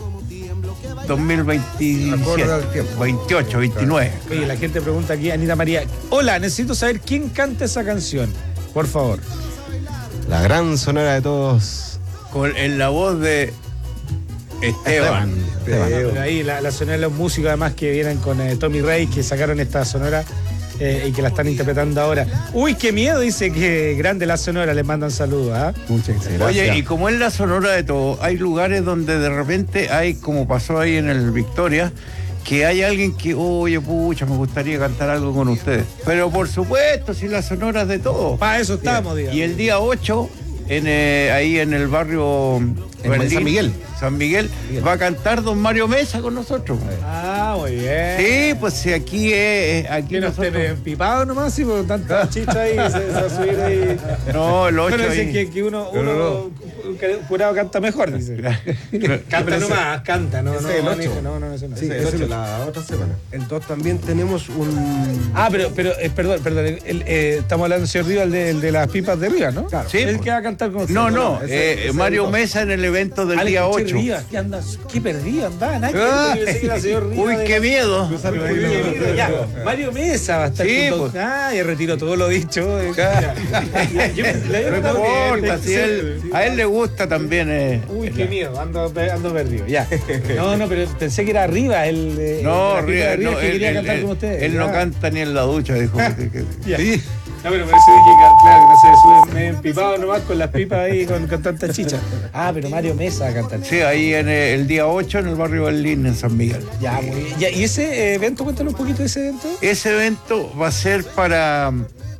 [SPEAKER 18] dos mil veintisiete, veintiocho, veintinueve.
[SPEAKER 17] Oye, la gente pregunta aquí, Anita María. Hola, necesito saber quién canta esa canción. Por favor.
[SPEAKER 20] La gran sonora de todos.
[SPEAKER 18] Con, en la voz de Esteban.
[SPEAKER 20] Esteban.
[SPEAKER 17] Pero ahí la, la sonora de los músicos además que vienen con eh, Tommy Rey, que sacaron esta sonora eh, y que la están interpretando ahora. Uy, qué miedo, dice que grande la sonora, les mandan saludos. ¿ah?
[SPEAKER 20] Muchas gracias.
[SPEAKER 18] Oye, y como es la sonora de todo, hay lugares donde de repente hay, como pasó ahí en el Victoria, que hay alguien que, oye, pucha, me gustaría cantar algo con ustedes. Pero por supuesto, si la sonora es de todo.
[SPEAKER 17] Para eso estamos, digamos.
[SPEAKER 18] Y el día ocho, en, eh, ahí en el barrio En
[SPEAKER 5] Berlín,
[SPEAKER 18] San Miguel. San Miguel. Va a cantar don Mario Mesa con nosotros.
[SPEAKER 17] Ah, muy bien.
[SPEAKER 18] Sí, pues si aquí es. Aquí
[SPEAKER 17] que nos
[SPEAKER 18] nosotros...
[SPEAKER 17] tiene empipado nomás, sí, por tanta chicha ahí, se, se va a subir ahí.
[SPEAKER 18] No, el ocho
[SPEAKER 17] Bueno, dicen
[SPEAKER 18] ahí.
[SPEAKER 17] que, que uno, uno un curado canta mejor, dice. Canta nomás, canta, no, no,
[SPEAKER 20] Ese es el
[SPEAKER 17] no,
[SPEAKER 20] ocho.
[SPEAKER 17] no, no, no, eso no.
[SPEAKER 20] Sí,
[SPEAKER 17] Sí,
[SPEAKER 20] ese
[SPEAKER 17] eso
[SPEAKER 20] es
[SPEAKER 17] no.
[SPEAKER 20] la otra semana. El dos también tenemos un...
[SPEAKER 17] Ah, pero, pero eh, perdón, perdón, el- el, eh, estamos hablando del señor Rivas, el de, el de las pipas de Rivas, ¿no?
[SPEAKER 20] Claro.
[SPEAKER 18] Sí,
[SPEAKER 17] el
[SPEAKER 18] pues.
[SPEAKER 17] que va a cantar con usted.
[SPEAKER 18] No, no,
[SPEAKER 20] ese-
[SPEAKER 18] eh,
[SPEAKER 20] ese es
[SPEAKER 18] Mario
[SPEAKER 20] el dos.
[SPEAKER 18] Mesa en el evento del
[SPEAKER 17] Ah, le
[SPEAKER 18] día
[SPEAKER 17] escuché
[SPEAKER 18] ocho.
[SPEAKER 17] Rivas, ¿qué andas? Qué perdido andaba, nada que
[SPEAKER 18] Ah,
[SPEAKER 17] ver, yo pensé que era el señor Rivas
[SPEAKER 18] uy,
[SPEAKER 17] de
[SPEAKER 18] qué
[SPEAKER 17] la-
[SPEAKER 18] miedo.
[SPEAKER 17] Uy, qué miedo, ya. Mario Mesa va a estar
[SPEAKER 18] Sí,
[SPEAKER 17] con don-
[SPEAKER 18] pues.
[SPEAKER 17] Ah, y retiro todo lo dicho. eh.
[SPEAKER 18] Claro.
[SPEAKER 17] Ya, yo- le-
[SPEAKER 18] No importa, si él, a él le gusta también. eh,
[SPEAKER 17] Uy, qué miedo, ando, ando perdido, ya. No, no, pero pensé que era Rivas el de
[SPEAKER 18] No,
[SPEAKER 17] de la pipa de
[SPEAKER 18] Rivas,
[SPEAKER 17] Rivas
[SPEAKER 18] no,
[SPEAKER 17] que
[SPEAKER 18] él,
[SPEAKER 17] quería
[SPEAKER 18] él-
[SPEAKER 17] cantar
[SPEAKER 18] él-
[SPEAKER 17] con ustedes.
[SPEAKER 18] él
[SPEAKER 17] ya.
[SPEAKER 18] no canta ni en la ducha, dijo. que- que-
[SPEAKER 17] Ya.
[SPEAKER 18] Sí.
[SPEAKER 17] No, pero por eso dije que, claro, que no se sube medio empipado nomás con las pipas ahí con, con tanta chicha. Ah, pero Mario Mesa va a cantar.
[SPEAKER 18] Sí, ahí en el, el día ocho en el barrio Berlín, en San Miguel.
[SPEAKER 17] Ya, muy bien. Ya, ¿y ese eh, evento? Cuéntanos un poquito de ese evento.
[SPEAKER 18] Ese evento va a ser para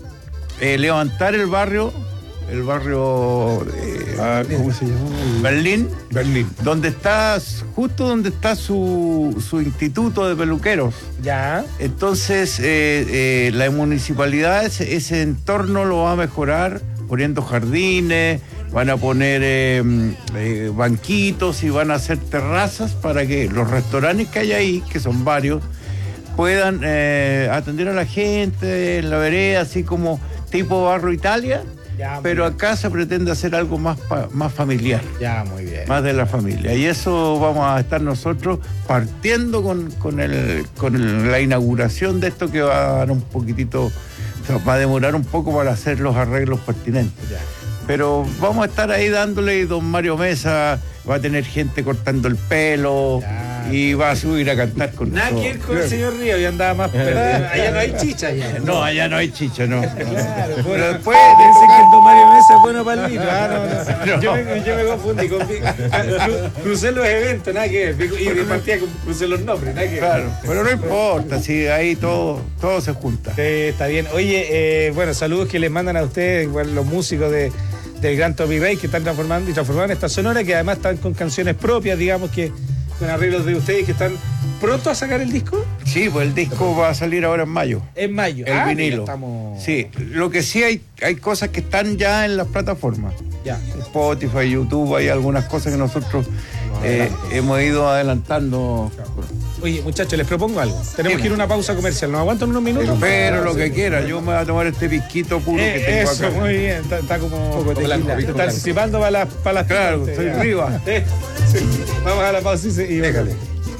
[SPEAKER 18] eh, levantar el barrio, el barrio eh,
[SPEAKER 19] Ah, ¿cómo se llama?
[SPEAKER 18] Berlín,
[SPEAKER 19] Berlín.
[SPEAKER 18] donde está, justo donde está su, su instituto de peluqueros.
[SPEAKER 17] Ya.
[SPEAKER 18] Entonces, eh, eh, la municipalidad ese, ese entorno lo va a mejorar poniendo jardines, van a poner eh, eh, banquitos y van a hacer terrazas para que los restaurantes que hay ahí, que son varios, puedan eh, atender a la gente en la vereda, así como tipo Barrio Italia.
[SPEAKER 17] Ya,
[SPEAKER 18] Pero
[SPEAKER 17] muy
[SPEAKER 18] acá se pretende hacer algo más, pa- más familiar.
[SPEAKER 17] Ya, muy bien.
[SPEAKER 18] Más de la familia. Y eso vamos a estar nosotros partiendo con, con, el, con el- la inauguración de esto, que va a dar un poquitito, o sea, va a demorar un poco para hacer los arreglos pertinentes.
[SPEAKER 17] Ya.
[SPEAKER 18] Pero vamos a estar ahí dándole, y don Mario Mesa va a tener gente cortando el pelo y va a subir a cantar con
[SPEAKER 17] Nada que
[SPEAKER 18] nosotros.
[SPEAKER 17] ver con el señor Río, y andaba más perdido. Allá no hay chicha ya.
[SPEAKER 18] No, allá no hay chicha, no.
[SPEAKER 17] Claro,
[SPEAKER 18] Pero después
[SPEAKER 17] Pensé que el don Mario Mesa es bueno para el vino. Ah, no, no.
[SPEAKER 18] No.
[SPEAKER 17] Yo, me, yo me confundí. Con, cru- crucé los eventos, nada que ver. Y repartía con crucé los nombres, nada que ver.
[SPEAKER 18] Claro, pero no importa, si ahí todo, todo se junta.
[SPEAKER 17] Sí, está bien. Oye, eh, bueno, saludos que les mandan a ustedes, igual los músicos de, del Gran Tommy Bay, que están transformando y transformando esta sonora, que además están con canciones propias, digamos, que con arreglos de ustedes, que están prontos a sacar el disco.
[SPEAKER 18] Sí, pues el disco va a salir ahora en mayo.
[SPEAKER 17] En mayo.
[SPEAKER 18] El
[SPEAKER 17] Ah, mira,
[SPEAKER 18] vinilo.
[SPEAKER 17] estamos...
[SPEAKER 18] Sí, lo que sí hay, hay cosas que están ya en las plataformas.
[SPEAKER 17] Ya.
[SPEAKER 18] Spotify, YouTube, hay algunas cosas que nosotros eh, hemos ido adelantando.
[SPEAKER 17] Oye, muchachos, les propongo algo. Tenemos que ir a una pausa comercial. ¿Nos aguantan unos minutos?
[SPEAKER 18] Pero lo que quiera, yo me voy a tomar este pisquito puro
[SPEAKER 17] Eh,
[SPEAKER 18] que tengo
[SPEAKER 17] eso,
[SPEAKER 18] acá.
[SPEAKER 17] muy bien. Está, está como...
[SPEAKER 20] Poco
[SPEAKER 17] tequila.
[SPEAKER 20] blanco,
[SPEAKER 17] Te
[SPEAKER 20] pisco
[SPEAKER 17] está
[SPEAKER 20] blanco.
[SPEAKER 17] anticipando para las para las
[SPEAKER 18] Claro,
[SPEAKER 17] pipas,
[SPEAKER 18] estoy
[SPEAKER 17] ya.
[SPEAKER 18] arriba.
[SPEAKER 17] Eh, sí. Vamos a la pausa y, se- y
[SPEAKER 20] Déjale.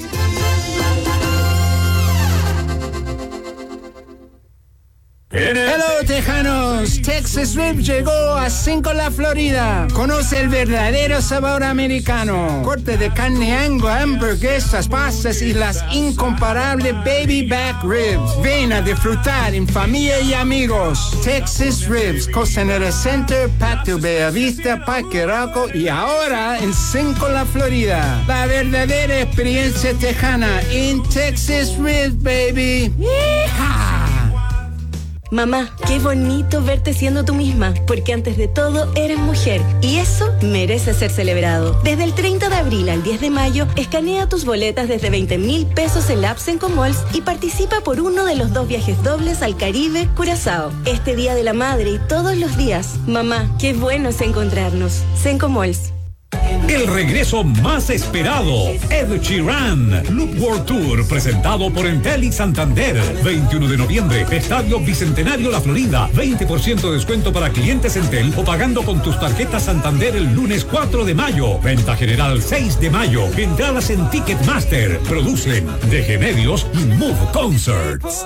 [SPEAKER 21] Hello, tejanos. Texas Rib llegó a Cinco La Florida. Conoce el verdadero sabor americano. Corte de carne Angus, hamburguesas, pastas y las incomparables baby back ribs. Ven a disfrutar en familia y amigos. Texas Ribs, Costanera Center, Patio Bellavista, Parque Arauco y ahora en Cinco La Florida. La verdadera experiencia tejana en Texas Ribs, baby. ¡Yeehaw!
[SPEAKER 9] Mamá, qué bonito verte siendo tú misma, porque antes de todo eres mujer y eso merece ser celebrado. Desde el treinta de abril al diez de mayo, escanea tus boletas desde veinte mil pesos en la app Sencomalls y participa por uno de los dos viajes dobles al Caribe, Curazao. Este Día de la Madre y todos los días. Mamá, qué bueno es encontrarnos. Sencomalls.
[SPEAKER 10] El regreso más esperado, Ed Sheeran, Loop World Tour, presentado por Entel y Santander. veintiuno de noviembre, Estadio Bicentenario La Florida, veinte por ciento de descuento para clientes Entel o pagando con tus tarjetas Santander el lunes cuatro de mayo. Venta general seis de mayo. Entradas en Ticketmaster. Producen D G Medios y Move Concerts.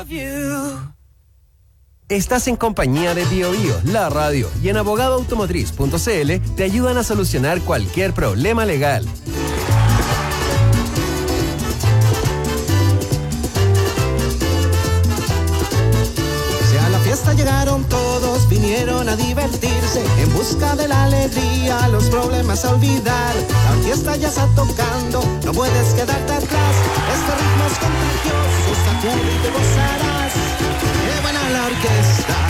[SPEAKER 14] Estás en compañía de Bio Bio, la radio, y en abogado automotriz punto c l te ayudan a solucionar cualquier problema legal.
[SPEAKER 20] Si a la fiesta llegaron todos, vinieron a divertirse, en busca de la alegría, los problemas a olvidar. La orquesta ya está tocando, no puedes quedarte atrás. Este ritmo es contagioso, sacude y te gozarás. ¡Qué buena la orquesta!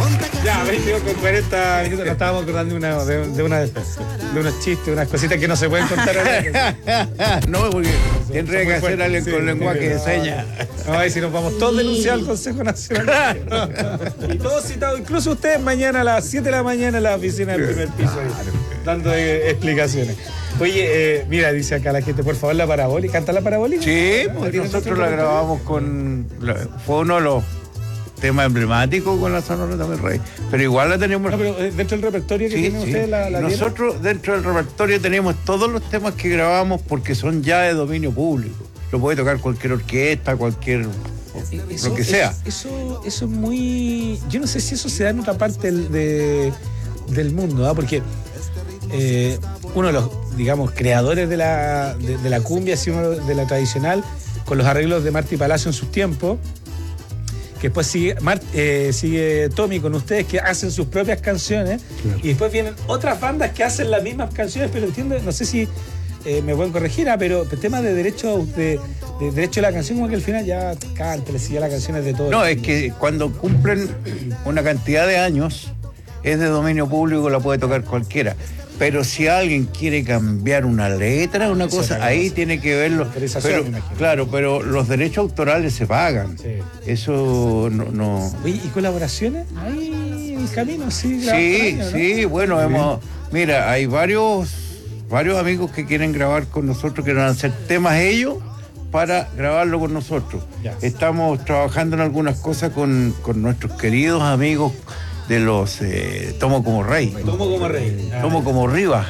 [SPEAKER 17] Ya, veintidós con cuarenta minutos, nos estábamos acordando de, una, de, de, una, de unos chistes, unas cositas que no se pueden contar ahora.
[SPEAKER 18] No, porque tendría que hacer alguien
[SPEAKER 17] sí,
[SPEAKER 18] con lenguaje de
[SPEAKER 17] no,
[SPEAKER 18] señas.
[SPEAKER 17] No, ahí si nos vamos todos denunciados al Consejo Nacional. Y todos citados, incluso ustedes mañana a las siete de la mañana en la oficina del primer piso, ahí, dando eh, explicaciones. Oye, eh, mira, dice acá la gente, por favor, la parabólica. ¿Canta la parabólica?
[SPEAKER 18] Sí, pues nosotros la grabamos con... La, fue uno de los temas emblemáticos con la Sonora también Rey. Pero igual la tenemos...
[SPEAKER 17] No, pero dentro del repertorio que
[SPEAKER 18] sí,
[SPEAKER 17] tienen
[SPEAKER 18] sí.
[SPEAKER 17] ustedes la, la
[SPEAKER 18] Nosotros
[SPEAKER 17] tienen.
[SPEAKER 18] Dentro del repertorio tenemos todos los temas que grabamos porque son ya de dominio público. Lo puede tocar cualquier orquesta, cualquier...
[SPEAKER 17] Eso,
[SPEAKER 18] lo que sea.
[SPEAKER 17] Eso, eso, eso es muy... Yo no sé si eso se da en otra parte del, de, del mundo, ¿ah? Porque eh, uno de los, digamos, creadores de la, de, de la cumbia, así uno de la tradicional, con los arreglos de Martí Palacio en sus tiempos, que después sigue, Mart, eh, sigue Tommy con ustedes, que hacen sus propias canciones, claro. Y después vienen otras bandas que hacen las mismas canciones, pero entiendo, no sé si eh, me pueden corregir, ah, pero el tema de derecho de, de derecho de la canción, como que al final ya cántale, si ya la canción es de todo.
[SPEAKER 18] No, es que cuando cumplen una cantidad de años, es de dominio público, la puede tocar cualquiera. Pero si alguien quiere cambiar una letra, una cosa, cosa, ahí tiene que verlo. Pero, claro, pero los derechos autorales se pagan. Sí. Eso no, no...
[SPEAKER 17] Oye, ¿y colaboraciones? Ahí en el camino, sí.
[SPEAKER 18] Sí,
[SPEAKER 17] año, ¿no?
[SPEAKER 18] sí, bueno, sí. hemos... Mira, hay varios, varios amigos que quieren grabar con nosotros, que van a hacer temas ellos para grabarlo con nosotros. Ya. Estamos trabajando en algunas cosas con, con nuestros queridos amigos de los eh, Tomo como Rey.
[SPEAKER 17] Tomo como Rey.
[SPEAKER 18] Ah, Tomo como Rivas.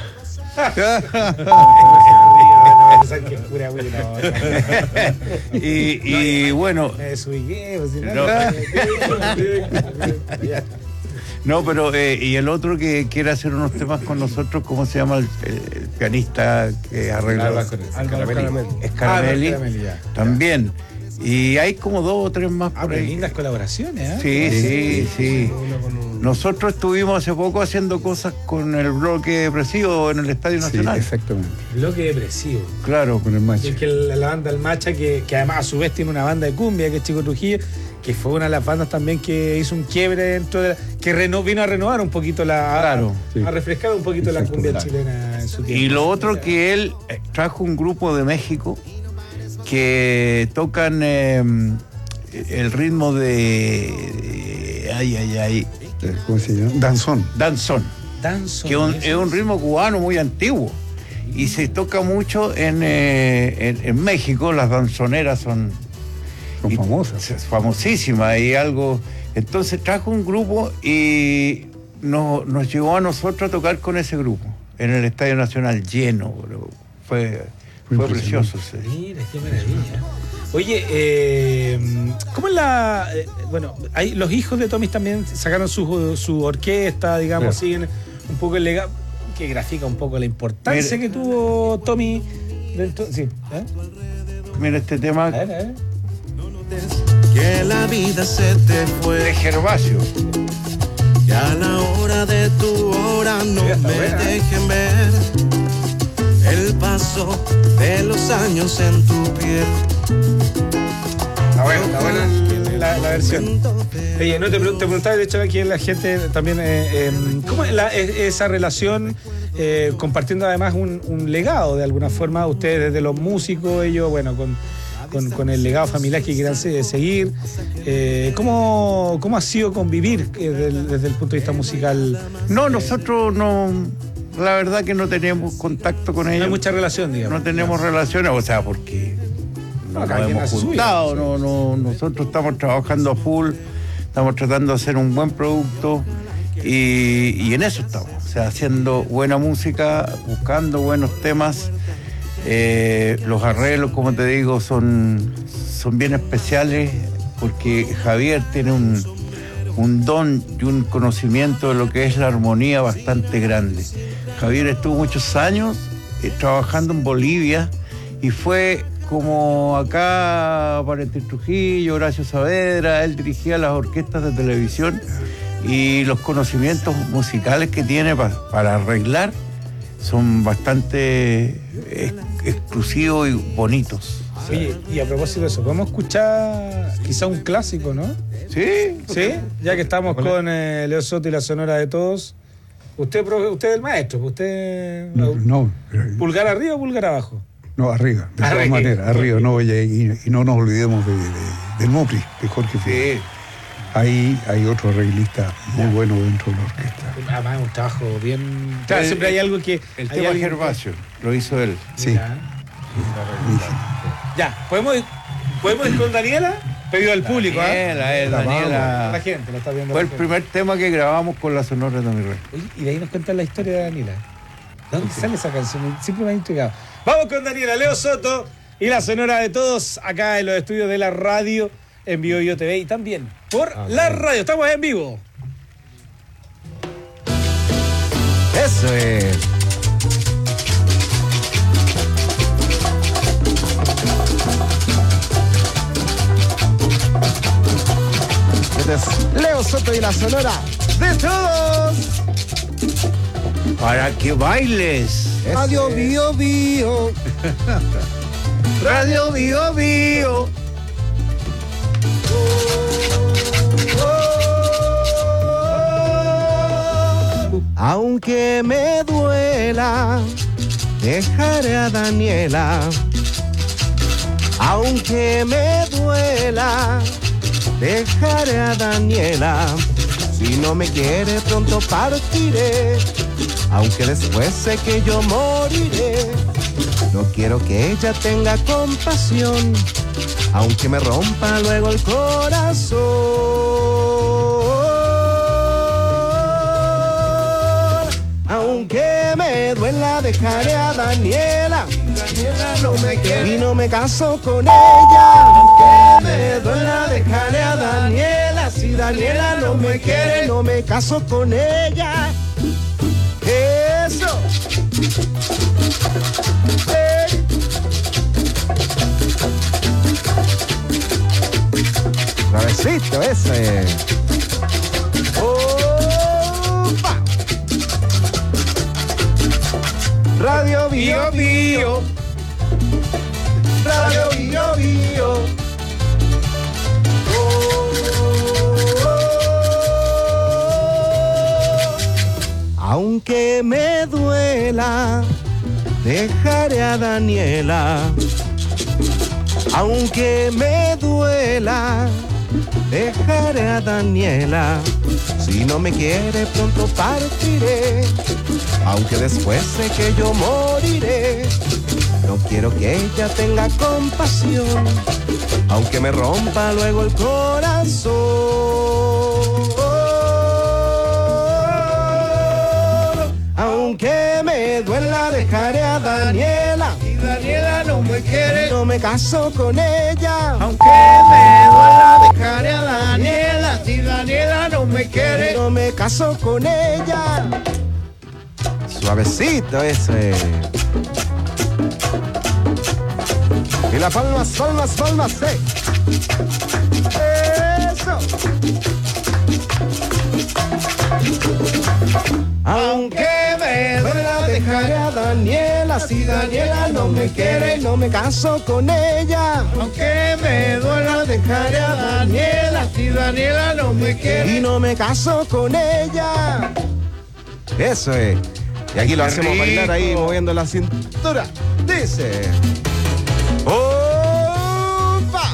[SPEAKER 18] y, y bueno.
[SPEAKER 17] Me desubiqué, si
[SPEAKER 18] no. No, pero eh, y el otro que quiere hacer unos temas con nosotros, ¿cómo se llama el, el, el pianista que arregla? Escaramelli. También. Y hay como dos o tres más
[SPEAKER 17] ah,
[SPEAKER 18] por ahí.
[SPEAKER 17] Lindas colaboraciones, ¿eh?
[SPEAKER 18] Sí, sí, sí. sí. Nosotros estuvimos hace poco haciendo cosas con el bloque depresivo en el Estadio Nacional.
[SPEAKER 19] Sí, exactamente.
[SPEAKER 17] Bloque depresivo.
[SPEAKER 18] Claro.
[SPEAKER 19] Con el Macha.
[SPEAKER 17] Es que la, la banda El Macha, que, que además a su vez tiene una banda de cumbia, que es Chico Trujillo, que fue una de las bandas también que hizo un quiebre dentro de la... que reno, vino a renovar un poquito la...
[SPEAKER 18] Claro.
[SPEAKER 17] A,
[SPEAKER 18] sí.
[SPEAKER 17] a refrescar un poquito la cumbia claro. chilena en su tiempo.
[SPEAKER 18] Y lo otro que él trajo un grupo de México que tocan eh, el ritmo de, de... Ay, ay, ay.
[SPEAKER 19] ¿Cómo se llama? Danzón.
[SPEAKER 18] Danzón.
[SPEAKER 17] Danzón.
[SPEAKER 18] Que un, es un ritmo cubano muy antiguo. Y se toca mucho en, eh, en, en México. Las danzoneras son...
[SPEAKER 19] Son famosas.
[SPEAKER 18] Famosísimas. Y algo... Entonces trajo un grupo y nos, nos llevó a nosotros a tocar con ese grupo. En el Estadio Nacional lleno. Bro. Fue... Fue precioso, sí.
[SPEAKER 17] Mira, qué maravilla. Oye, eh, ¿cómo es la...? Eh, bueno, hay, los hijos de Tommy también sacaron su, su orquesta, digamos, sí. siguen un poco el legado, que grafica un poco la importancia Mira. que tuvo Tommy dentro... Sí, ¿eh?
[SPEAKER 18] Mira este tema...
[SPEAKER 17] A ver, a ver.
[SPEAKER 16] Que la vida se te fue.
[SPEAKER 18] De Gervasio.
[SPEAKER 16] Y a la hora de tu hora no me buena. dejen ver el paso de los años en tu piel.
[SPEAKER 17] Está bueno, está buena la, la versión. Oye, no te, te preguntaba, de hecho, aquí la gente también, eh, eh, ¿cómo es la, es, esa relación, eh, compartiendo además un, un legado de alguna forma, ustedes desde los músicos, ellos, bueno, con, con, con el legado familiar que quieran seguir? Eh, ¿cómo, ¿Cómo ha sido convivir eh, desde, desde el punto de vista musical?
[SPEAKER 18] No, nosotros no... La verdad que no tenemos contacto con ellos.
[SPEAKER 17] No hay mucha relación, digamos.
[SPEAKER 18] No tenemos no. relaciones, o sea, porque no, no nos hemos juntado, no, no, nosotros estamos trabajando a full, estamos tratando de hacer un buen producto y, y en eso estamos, o sea, haciendo buena música, buscando buenos temas. Eh, los arreglos, como te digo, son, son bien especiales porque Javier tiene un, un don y un conocimiento de lo que es la armonía bastante grande. Javier estuvo muchos años eh, trabajando en Bolivia y fue como acá Valentín Trujillo, Horacio Saavedra, él dirigía las orquestas de televisión y los conocimientos musicales que tiene pa, para arreglar son bastante ex, exclusivos y bonitos. O
[SPEAKER 17] Oye, y a propósito de eso, ¿podemos escuchar quizá un clásico, no?
[SPEAKER 18] Sí.
[SPEAKER 17] Sí, ya que estamos con eh, Leo Soto y la Sonora de Todos. Usted, profe, usted es el maestro, usted...
[SPEAKER 19] No, no,
[SPEAKER 17] ¿Pulgar arriba o pulgar abajo?
[SPEAKER 19] no, arriba, de todas
[SPEAKER 17] Arriba.
[SPEAKER 19] maneras, arriba, no, y, y- y no nos olvidemos de, de- del Mopri, de Jorge Flores. Ahí hay otro arreglista muy bueno dentro de la orquesta.
[SPEAKER 17] Además es un trabajo bien... Claro,
[SPEAKER 18] El-
[SPEAKER 17] siempre hay algo que...
[SPEAKER 18] El
[SPEAKER 17] hay
[SPEAKER 18] tema
[SPEAKER 17] alguien-
[SPEAKER 18] Gervasio, lo hizo él.
[SPEAKER 19] Sí.
[SPEAKER 17] Ya. Ya, ¿podemos ir, ¿podemos ir con Daniela? Pedido al público, ¿ah?
[SPEAKER 18] Daniela, eh, Daniela.
[SPEAKER 17] La gente, lo está viendo.
[SPEAKER 18] Fue
[SPEAKER 17] la
[SPEAKER 18] el
[SPEAKER 17] gente.
[SPEAKER 18] primer tema que grabamos con la Sonora de mi Rey.
[SPEAKER 17] Oye, y de ahí nos cuentan la historia de Daniela. ¿De dónde sale esa canción? Siempre me ha intrigado. Vamos con Daniela, Leo Soto y la Sonora de Todos acá en los estudios de la radio en Vivo Yo T V y también por la radio. Estamos en vivo.
[SPEAKER 20] Eso es. Este es Leo Soto y la Sonora de Todos.
[SPEAKER 18] Para que bailes.
[SPEAKER 20] Radio Bio Bio.
[SPEAKER 18] Radio Bio Bio.
[SPEAKER 20] Aunque me duela, dejaré a Daniela. Aunque me duela, dejaré a Daniela. Si no me quiere, pronto partiré. Aunque después sé que yo moriré. No quiero que ella tenga compasión, aunque me rompa luego el corazón. Aunque me duela, dejaré a Daniela. Daniela no me quiere y no me caso con ella. Aunque me duela, dejaré a Daniela. Si Daniela no me quiere, no me caso con ella. Eso. Hey. Suavecito ese. Opa. Radio Bio Bio. Radio Bio Bio. Aunque me duela, dejaré a Daniela. Aunque me duela, dejaré a Daniela. Si no me quiere, pronto partiré. Aunque después sé que yo moriré. No quiero que ella tenga compasión, aunque me rompa luego el corazón. Aunque me duela, dejaré a Daniela.
[SPEAKER 18] Si Daniela no me quiere,
[SPEAKER 20] no me caso con ella.
[SPEAKER 18] Aunque me duela, dejaré a Daniela. Si Daniela no me quiere,
[SPEAKER 20] no me caso con ella. Suavecito ese. Y las palmas, palmas, palmas, sí. Eso. Aunque me duela, dejaré a Daniela. Si Daniela no me quiere, no me caso con ella.
[SPEAKER 18] aunque me duela,
[SPEAKER 20] Dejaré a Daniela.
[SPEAKER 18] si Daniela no me quiere.
[SPEAKER 20] Y no me caso con ella. Eso es. Y aquí lo
[SPEAKER 18] Qué
[SPEAKER 20] hacemos
[SPEAKER 18] rico.
[SPEAKER 20] bailar ahí, moviendo la cintura. Dice. ¡Opa!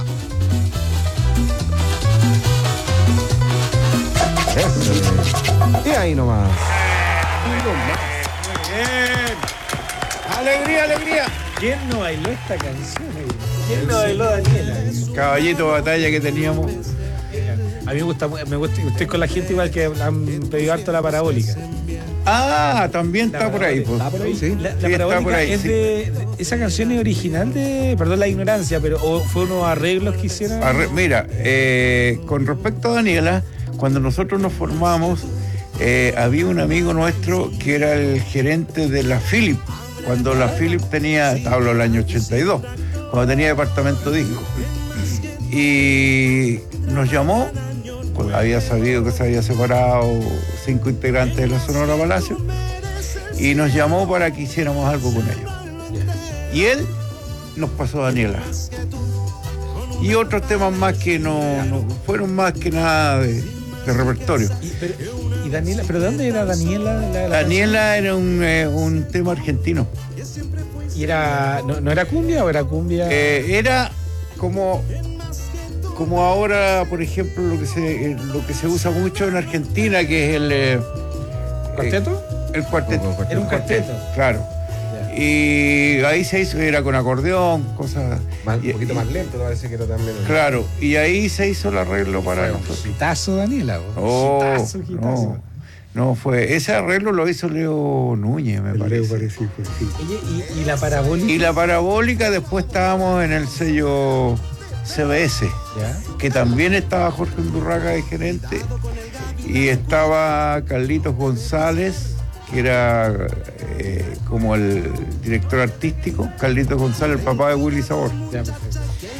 [SPEAKER 20] Eso es. Y ahí nomás. Ahí nomás.
[SPEAKER 17] Bien.
[SPEAKER 18] Alegría, alegría.
[SPEAKER 17] ¿Quién no bailó esta canción? ¿Quién no bailó Daniela?
[SPEAKER 18] Caballito de batalla que teníamos.
[SPEAKER 17] A mí me gusta, me gusta, estoy con la gente igual que han pedido harto la parabólica.
[SPEAKER 18] Ah, también está por ahí. Pues.
[SPEAKER 17] ¿Está por ahí?
[SPEAKER 18] Sí,
[SPEAKER 17] La, la
[SPEAKER 18] sí, está
[SPEAKER 17] parabólica
[SPEAKER 18] por ahí.
[SPEAKER 17] es
[SPEAKER 18] sí.
[SPEAKER 17] de, de- esa canción es original de, perdón la ignorancia, pero o fue unos arreglos que hicieron.
[SPEAKER 18] Arre- Mira, eh, con respecto a Daniela, cuando nosotros nos formamos, eh, había un amigo nuestro que era el gerente de la Philip, cuando la Philip tenía, hablo del año ochenta y dos, cuando tenía departamento disco. Y nos llamó, pues había sabido que se había separado cinco integrantes de la Sonora Palacio, y nos llamó para que hiciéramos algo con ellos. Y él nos pasó a Daniela. y otros temas más que no, no fueron más que nada de, de repertorio.
[SPEAKER 17] Y, pero, y Daniela, ¿pero de dónde era Daniela? La, la
[SPEAKER 18] Daniela era un, eh, un tema argentino.
[SPEAKER 17] ¿Y era, no, no era cumbia o era cumbia?
[SPEAKER 18] Eh, era como, como ahora, por ejemplo, lo que se eh, lo que se usa mucho en Argentina, que es el eh,
[SPEAKER 17] ¿cuarteto?
[SPEAKER 18] Eh, el cuarteto.
[SPEAKER 17] Era un cuarteto.
[SPEAKER 18] Claro. Ya. Y ahí se hizo, era con acordeón, cosas.
[SPEAKER 20] Más,
[SPEAKER 18] y,
[SPEAKER 20] un poquito
[SPEAKER 18] y,
[SPEAKER 20] más lento, parece que era también.
[SPEAKER 18] Claro, y ahí se hizo el arreglo para nosotros.
[SPEAKER 17] Hitazo, Daniela.
[SPEAKER 18] Oh,
[SPEAKER 17] hitazo, hitazo.
[SPEAKER 18] No. No, fue. Ese arreglo lo hizo Leo Núñez, me
[SPEAKER 19] El
[SPEAKER 18] parece.
[SPEAKER 19] Leo parece, fue, sí.
[SPEAKER 17] Oye, ¿y, y la parabólica?
[SPEAKER 18] Y la parabólica, después estábamos en el sello C B S,
[SPEAKER 17] ¿ya?
[SPEAKER 18] Que también estaba Jorge Undurraga de gerente, y estaba Carlitos González, que era eh, como el director artístico, Carlitos González, el papá de Willy Sabor.
[SPEAKER 17] Ya, perfecto.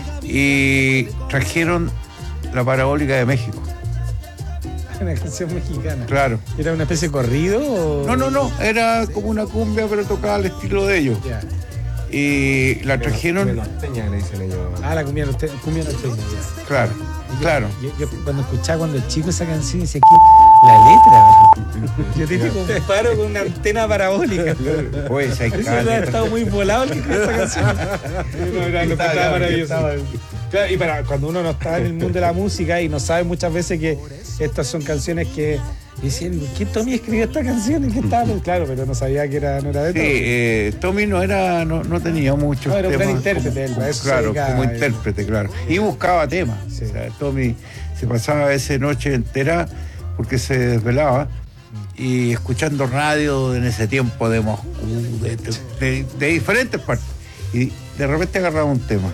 [SPEAKER 18] Y trajeron la parabólica de México.
[SPEAKER 17] Una canción mexicana.
[SPEAKER 18] Claro.
[SPEAKER 17] ¿Era una especie de corrido? O...
[SPEAKER 18] No, no, no, era como una cumbia, pero tocaba al estilo de ellos.
[SPEAKER 17] Ya.
[SPEAKER 18] Y la trajeron.
[SPEAKER 20] Cumbia norteña, le dicen ellos.
[SPEAKER 17] Ah, la cumbia norteña, cumbia norteña, ya.
[SPEAKER 18] Claro,
[SPEAKER 17] yo,
[SPEAKER 18] claro.
[SPEAKER 17] Yo, yo cuando escuchaba cuando el chico esa canción decía que la letra. Yo te comparo con una antena parabólica.
[SPEAKER 18] Pues hay
[SPEAKER 17] que ha estado muy volado el que escucha esa canción. No, era, lo estaba maravilloso. Claro, y para cuando uno no está en el mundo de la música y no sabe muchas veces que estas son canciones que dicen, ¿quién Tommy escribió esta canción? ¿Y qué estaba? Claro, pero no sabía que era, no era de
[SPEAKER 18] sí,
[SPEAKER 17] todo.
[SPEAKER 18] Eh, Tommy no era, no, no tenía muchos
[SPEAKER 17] no, era un
[SPEAKER 18] temas.
[SPEAKER 17] gran intérprete,
[SPEAKER 18] como,
[SPEAKER 17] él, eso
[SPEAKER 18] claro,
[SPEAKER 17] dedicaba,
[SPEAKER 18] como
[SPEAKER 17] él.
[SPEAKER 18] intérprete, claro. Y buscaba temas.
[SPEAKER 17] Sí.
[SPEAKER 18] O sea, Tommy se pasaba esa noche entera porque se desvelaba y escuchando radio en ese tiempo de Moscú, de, de, de, de diferentes partes. Y de repente agarraba un tema.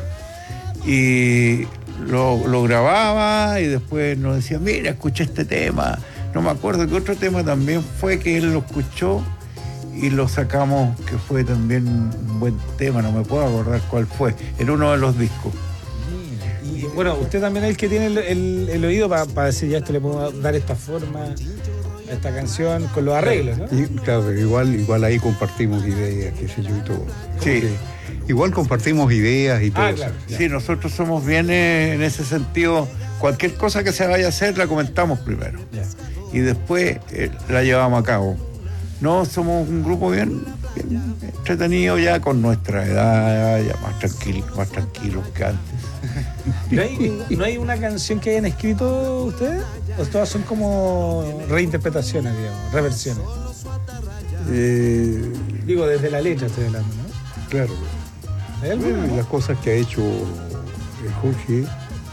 [SPEAKER 18] Y lo, lo grababa y después nos decía, mira, escuché este tema. No me acuerdo que otro tema también fue que él lo escuchó y lo sacamos, que fue también un buen tema, no me puedo acordar cuál fue, en uno de los discos.
[SPEAKER 17] Y bueno, usted también es el que tiene el, el, el oído para pa decir, ya esto le puedo dar esta forma a esta canción con los arreglos, ¿no?
[SPEAKER 19] Y, claro, pero igual, igual ahí compartimos ideas, qué sé yo y todo.
[SPEAKER 18] Sí.
[SPEAKER 19] Igual compartimos ideas y todo.
[SPEAKER 17] Ah, claro.
[SPEAKER 18] Sí, nosotros somos bien eh, en ese sentido. Cualquier cosa que se vaya a hacer la comentamos primero.
[SPEAKER 17] Ya.
[SPEAKER 18] Y después eh, la llevamos a cabo. No, somos un grupo bien, bien entretenido ya con nuestra edad, ya más tranquilos, más tranquilos que antes.
[SPEAKER 17] ¿No hay, ¿No hay una canción que hayan escrito ustedes? ¿O todas son como reinterpretaciones, digamos, reversiones?
[SPEAKER 19] Eh,
[SPEAKER 17] Digo, desde la letra estoy hablando, ¿no?
[SPEAKER 19] Claro.
[SPEAKER 17] ¿Hay alguna,
[SPEAKER 19] Bueno,
[SPEAKER 17] no?
[SPEAKER 19] las cosas que ha hecho eh, Jorge,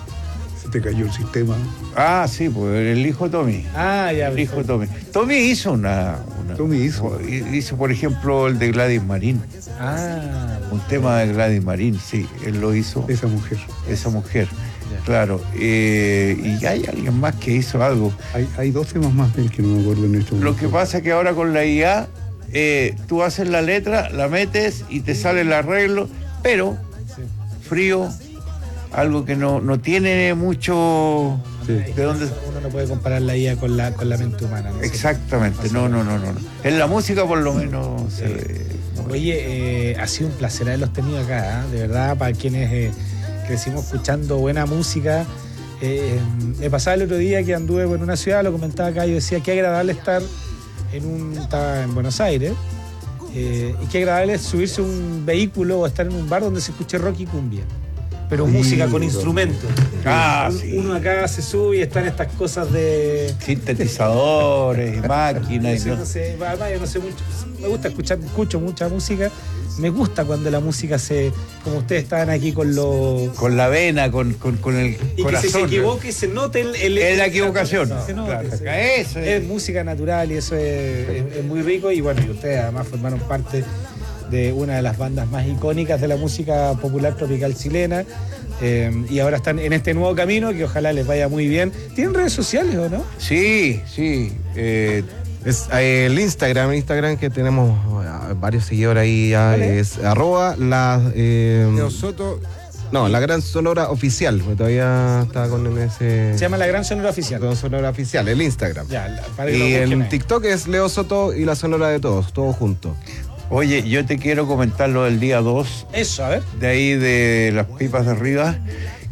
[SPEAKER 19] se te cayó el sistema.
[SPEAKER 18] Ah, sí, pues el hijo Tommy.
[SPEAKER 17] Ah, ya.
[SPEAKER 18] El hijo de Tommy. Tommy hizo una, una.
[SPEAKER 19] Tommy hizo.
[SPEAKER 18] Hizo, por ejemplo, el de Gladys Marín.
[SPEAKER 17] Ah.
[SPEAKER 18] Un tema de Gladys Marín, sí, él lo hizo.
[SPEAKER 19] Esa mujer.
[SPEAKER 18] Esa mujer,
[SPEAKER 17] Ya.
[SPEAKER 18] claro. Eh, y hay alguien más que hizo algo.
[SPEAKER 19] Hay, hay dos temas más del que no me acuerdo en este momento.
[SPEAKER 18] Lo que pasa es que ahora con la I A, eh, tú haces la letra, la metes y te sale el arreglo, pero
[SPEAKER 17] Sí.
[SPEAKER 18] frío, algo que no, no tiene mucho
[SPEAKER 19] Sí.
[SPEAKER 18] de dónde.
[SPEAKER 17] Uno no puede comparar la I A con la, con la mente humana, ¿no?
[SPEAKER 18] Exactamente, no, no, no, no. no. En la música por lo menos se ve.
[SPEAKER 17] Oye, eh, ha sido un placer haberlos tenido acá, ¿eh? De verdad, para quienes eh, crecimos escuchando buena música. Eh, me pasaba el otro día que anduve por una ciudad, lo comentaba acá, yo decía qué agradable estar en un. Estaba en Buenos Aires, eh, y qué agradable es subirse a un vehículo o estar en un bar donde se escuche rock y cumbia. Pero
[SPEAKER 19] Sí,
[SPEAKER 17] música con
[SPEAKER 19] sí.
[SPEAKER 17] instrumentos.
[SPEAKER 18] Ah,
[SPEAKER 17] Un-
[SPEAKER 18] sí.
[SPEAKER 17] Uno acá se sube y están estas cosas de.
[SPEAKER 18] Sintetizadores, máquinas. y
[SPEAKER 17] No
[SPEAKER 18] no-
[SPEAKER 17] sé, además yo no sé mucho. Me gusta escuchar, escucho mucha música. Me gusta cuando la música se. Como ustedes estaban aquí con los.
[SPEAKER 18] Con la vena, con, con, con el
[SPEAKER 17] Y
[SPEAKER 18] corazón.
[SPEAKER 17] que se, se equivoque y se note el. el
[SPEAKER 18] Es la equivocación.
[SPEAKER 17] Se note,
[SPEAKER 18] Claro,
[SPEAKER 17] sí.
[SPEAKER 18] eso es.
[SPEAKER 17] Es música natural y eso es, es- es muy rico. Y bueno, y ustedes además formaron parte de una de las bandas más icónicas de la música popular tropical chilena. Eh, y ahora están en este nuevo camino que ojalá les vaya muy bien. ¿Tienen redes sociales o no?
[SPEAKER 18] Sí, sí. eh,
[SPEAKER 20] Es eh, el Instagram, Instagram que tenemos eh, varios seguidores ahí ya,
[SPEAKER 17] Vale.
[SPEAKER 20] es arroba la eh,
[SPEAKER 21] Leo Soto.
[SPEAKER 20] no, la Gran Sonora Oficial, porque todavía está con ese
[SPEAKER 17] Se llama La Gran Sonora Oficial.
[SPEAKER 20] Gran Sonora Oficial, el Instagram.
[SPEAKER 17] Ya, la- para que
[SPEAKER 20] Y
[SPEAKER 17] lo busquen
[SPEAKER 20] en
[SPEAKER 17] ahí.
[SPEAKER 20] TikTok es Leo Soto y la Sonora de Todos, todos juntos.
[SPEAKER 18] Oye, yo te quiero comentar lo del día dos,
[SPEAKER 17] Eso, a ver.
[SPEAKER 18] de ahí de las pipas de arriba,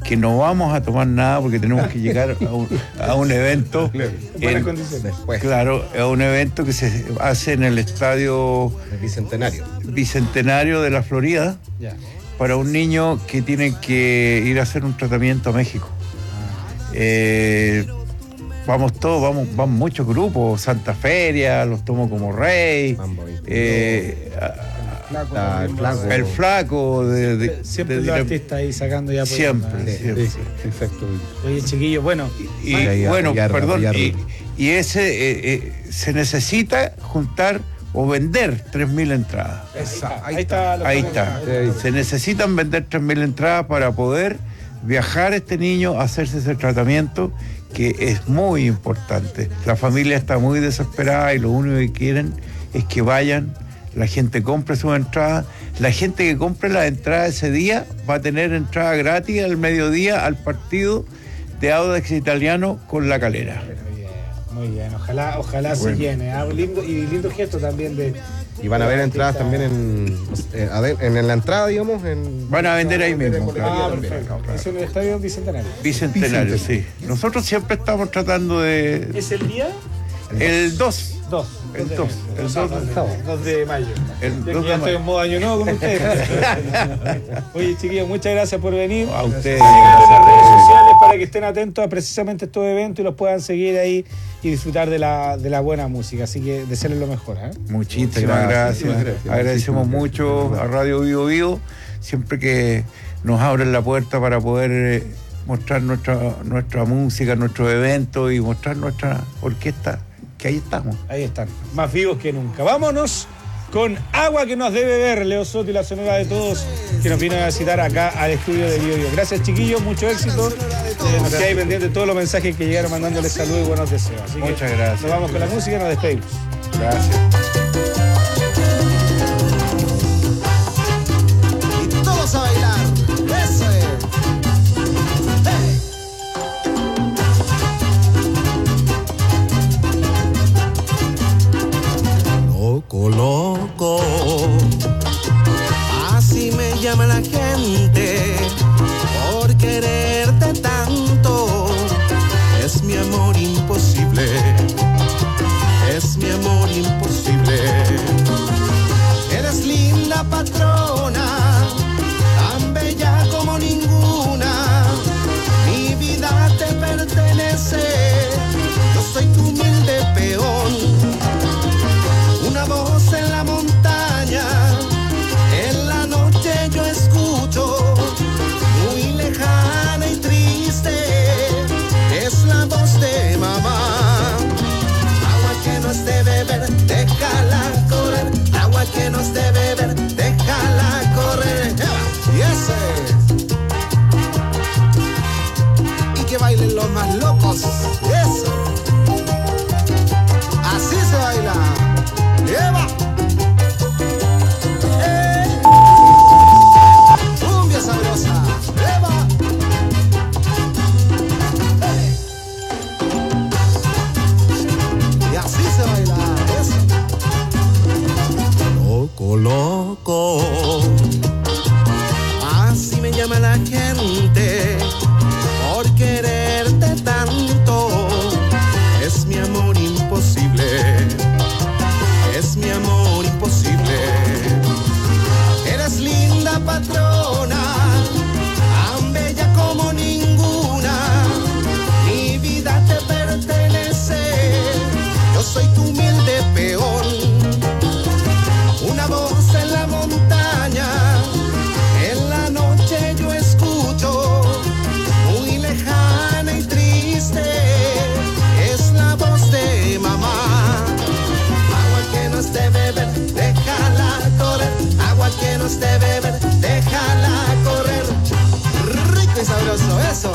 [SPEAKER 18] que no vamos a tomar nada porque tenemos que llegar a un, a un evento.
[SPEAKER 17] Buenas
[SPEAKER 18] en-
[SPEAKER 17] condiciones.
[SPEAKER 18] Claro, a un evento que se hace en el estadio
[SPEAKER 20] Bicentenario.
[SPEAKER 18] Bicentenario de la Florida
[SPEAKER 17] Ya.
[SPEAKER 18] para un niño que tiene que ir a hacer un tratamiento a México. Eh, vamos todos, vamos, van muchos grupos, Santa Feria, los tomo como rey. eh,
[SPEAKER 20] Está el flaco.
[SPEAKER 18] el flaco de, de-
[SPEAKER 17] Siempre
[SPEAKER 18] de-
[SPEAKER 17] los
[SPEAKER 18] de-
[SPEAKER 17] artistas ahí sacando ya. por-
[SPEAKER 18] Siempre,
[SPEAKER 17] Ah,
[SPEAKER 18] siempre.
[SPEAKER 17] sí, exacto. Oye, chiquillos, bueno.
[SPEAKER 18] Y
[SPEAKER 17] Vaya,
[SPEAKER 18] bueno,
[SPEAKER 17] vaya,
[SPEAKER 18] perdón,
[SPEAKER 17] vaya,
[SPEAKER 18] y, y ese eh, eh, se necesita juntar o vender tres mil entradas.
[SPEAKER 17] Esa, ahí está. lo
[SPEAKER 18] Ahí
[SPEAKER 17] ponemos.
[SPEAKER 18] está. Se necesitan vender tres mil entradas para poder viajar este niño a hacerse ese tratamiento que es muy importante. La familia está muy desesperada y lo único que quieren es que vayan, la gente compre sus entradas. La gente que compre las entradas ese día va a tener entrada gratis al mediodía al partido de Audax Italiano con La Calera.
[SPEAKER 17] Muy bien, ojalá, ojalá
[SPEAKER 18] Bueno.
[SPEAKER 17] se llene. Ah, lindo, y lindo gesto también de.
[SPEAKER 20] Y van a haber
[SPEAKER 17] de
[SPEAKER 20] entradas
[SPEAKER 17] artistas.
[SPEAKER 20] también en, en, ade- en, en la entrada, digamos. En,
[SPEAKER 18] Van a vender ahí mismo.
[SPEAKER 17] Ah,
[SPEAKER 18] claro.
[SPEAKER 17] perfecto. Es en el estadio Bicentenario.
[SPEAKER 18] Bicentenario, sí. Nosotros siempre estamos tratando de...
[SPEAKER 17] ¿Es el día?
[SPEAKER 18] El dos.
[SPEAKER 17] Dos.
[SPEAKER 18] El
[SPEAKER 17] de
[SPEAKER 18] dos.
[SPEAKER 17] mayo.
[SPEAKER 18] El
[SPEAKER 17] O sea,
[SPEAKER 18] dos de-
[SPEAKER 17] dos de mayo.
[SPEAKER 18] El
[SPEAKER 17] Ya que
[SPEAKER 18] dos de
[SPEAKER 17] ya estoy
[SPEAKER 18] mayo.
[SPEAKER 17] en modo año nuevo con ustedes. Oye, chiquillos, muchas gracias por venir.
[SPEAKER 18] A ustedes.
[SPEAKER 17] Síganos en las redes sociales para que estén atentos a precisamente estos eventos y los puedan seguir ahí y disfrutar de la, de la buena música. Así que desearles lo mejor. ¿eh?
[SPEAKER 18] Muchísimas
[SPEAKER 20] Gracias.
[SPEAKER 18] gracias.
[SPEAKER 20] Muchísimas gracias.
[SPEAKER 18] Agradecemos
[SPEAKER 20] Muchísimas
[SPEAKER 18] mucho a Radio Vivo Vivo, siempre que nos abren la puerta para poder eh, mostrar nuestra, nuestra música, nuestros eventos y mostrar nuestra orquesta, que ahí estamos.
[SPEAKER 17] Ahí están, más vivos que nunca. Vámonos con Agua que nos debe ver, Leo Soto y la sonora de todos que nos vino a visitar acá al estudio de Bio Bio. Gracias, chiquillos, mucho éxito. Eh, nos queda ahí pendiente todos los mensajes que llegaron mandándoles saludos y buenos deseos. Así que
[SPEAKER 18] Muchas gracias.
[SPEAKER 17] Nos vamos con la música y nos despedimos.
[SPEAKER 18] Gracias.
[SPEAKER 16] Y todos a bailar. Eso es. Hey. Loco, loco. Así me llama la gente por quererte tanto. Es mi amor imposible. Es mi amor imposible. Eres linda patrona, tan bella como ninguna. Mi vida te pertenece. Yo soy tu humilde peón. Una voz en la montaña, en la noche yo escucho, muy lejana y triste. Es la voz de mamá. Agua que nos debe ver, déjala correr. Agua que nos debe ver, déjala correr. Y ese. Y que bailen los más locos. Eso. Así se baila. Eva. Eh. Cumbia sabrosa. Eva. Y así se baila eso. Loco, loco. Así me llama la gente por quererte tanto. Es mi amor imposible. Es mi amor imposible. Eres linda patrona, tan bella como ninguna. Mi vida te pertenece. Yo soy tu humilde peón. Una voz en la montaña, en la noche yo escucho, muy lejana y triste. Es la voz de mamá. Agua que nos debe ver, déjala correr. Agua que nos debe ver, déjala correr. Rico y sabroso, eso.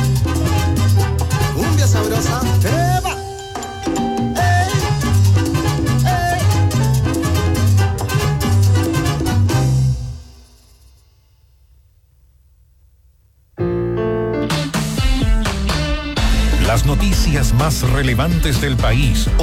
[SPEAKER 16] Cumbia sabrosa, ¡Eva! ¡Ey! ¡Ey!
[SPEAKER 3] Las noticias más relevantes del país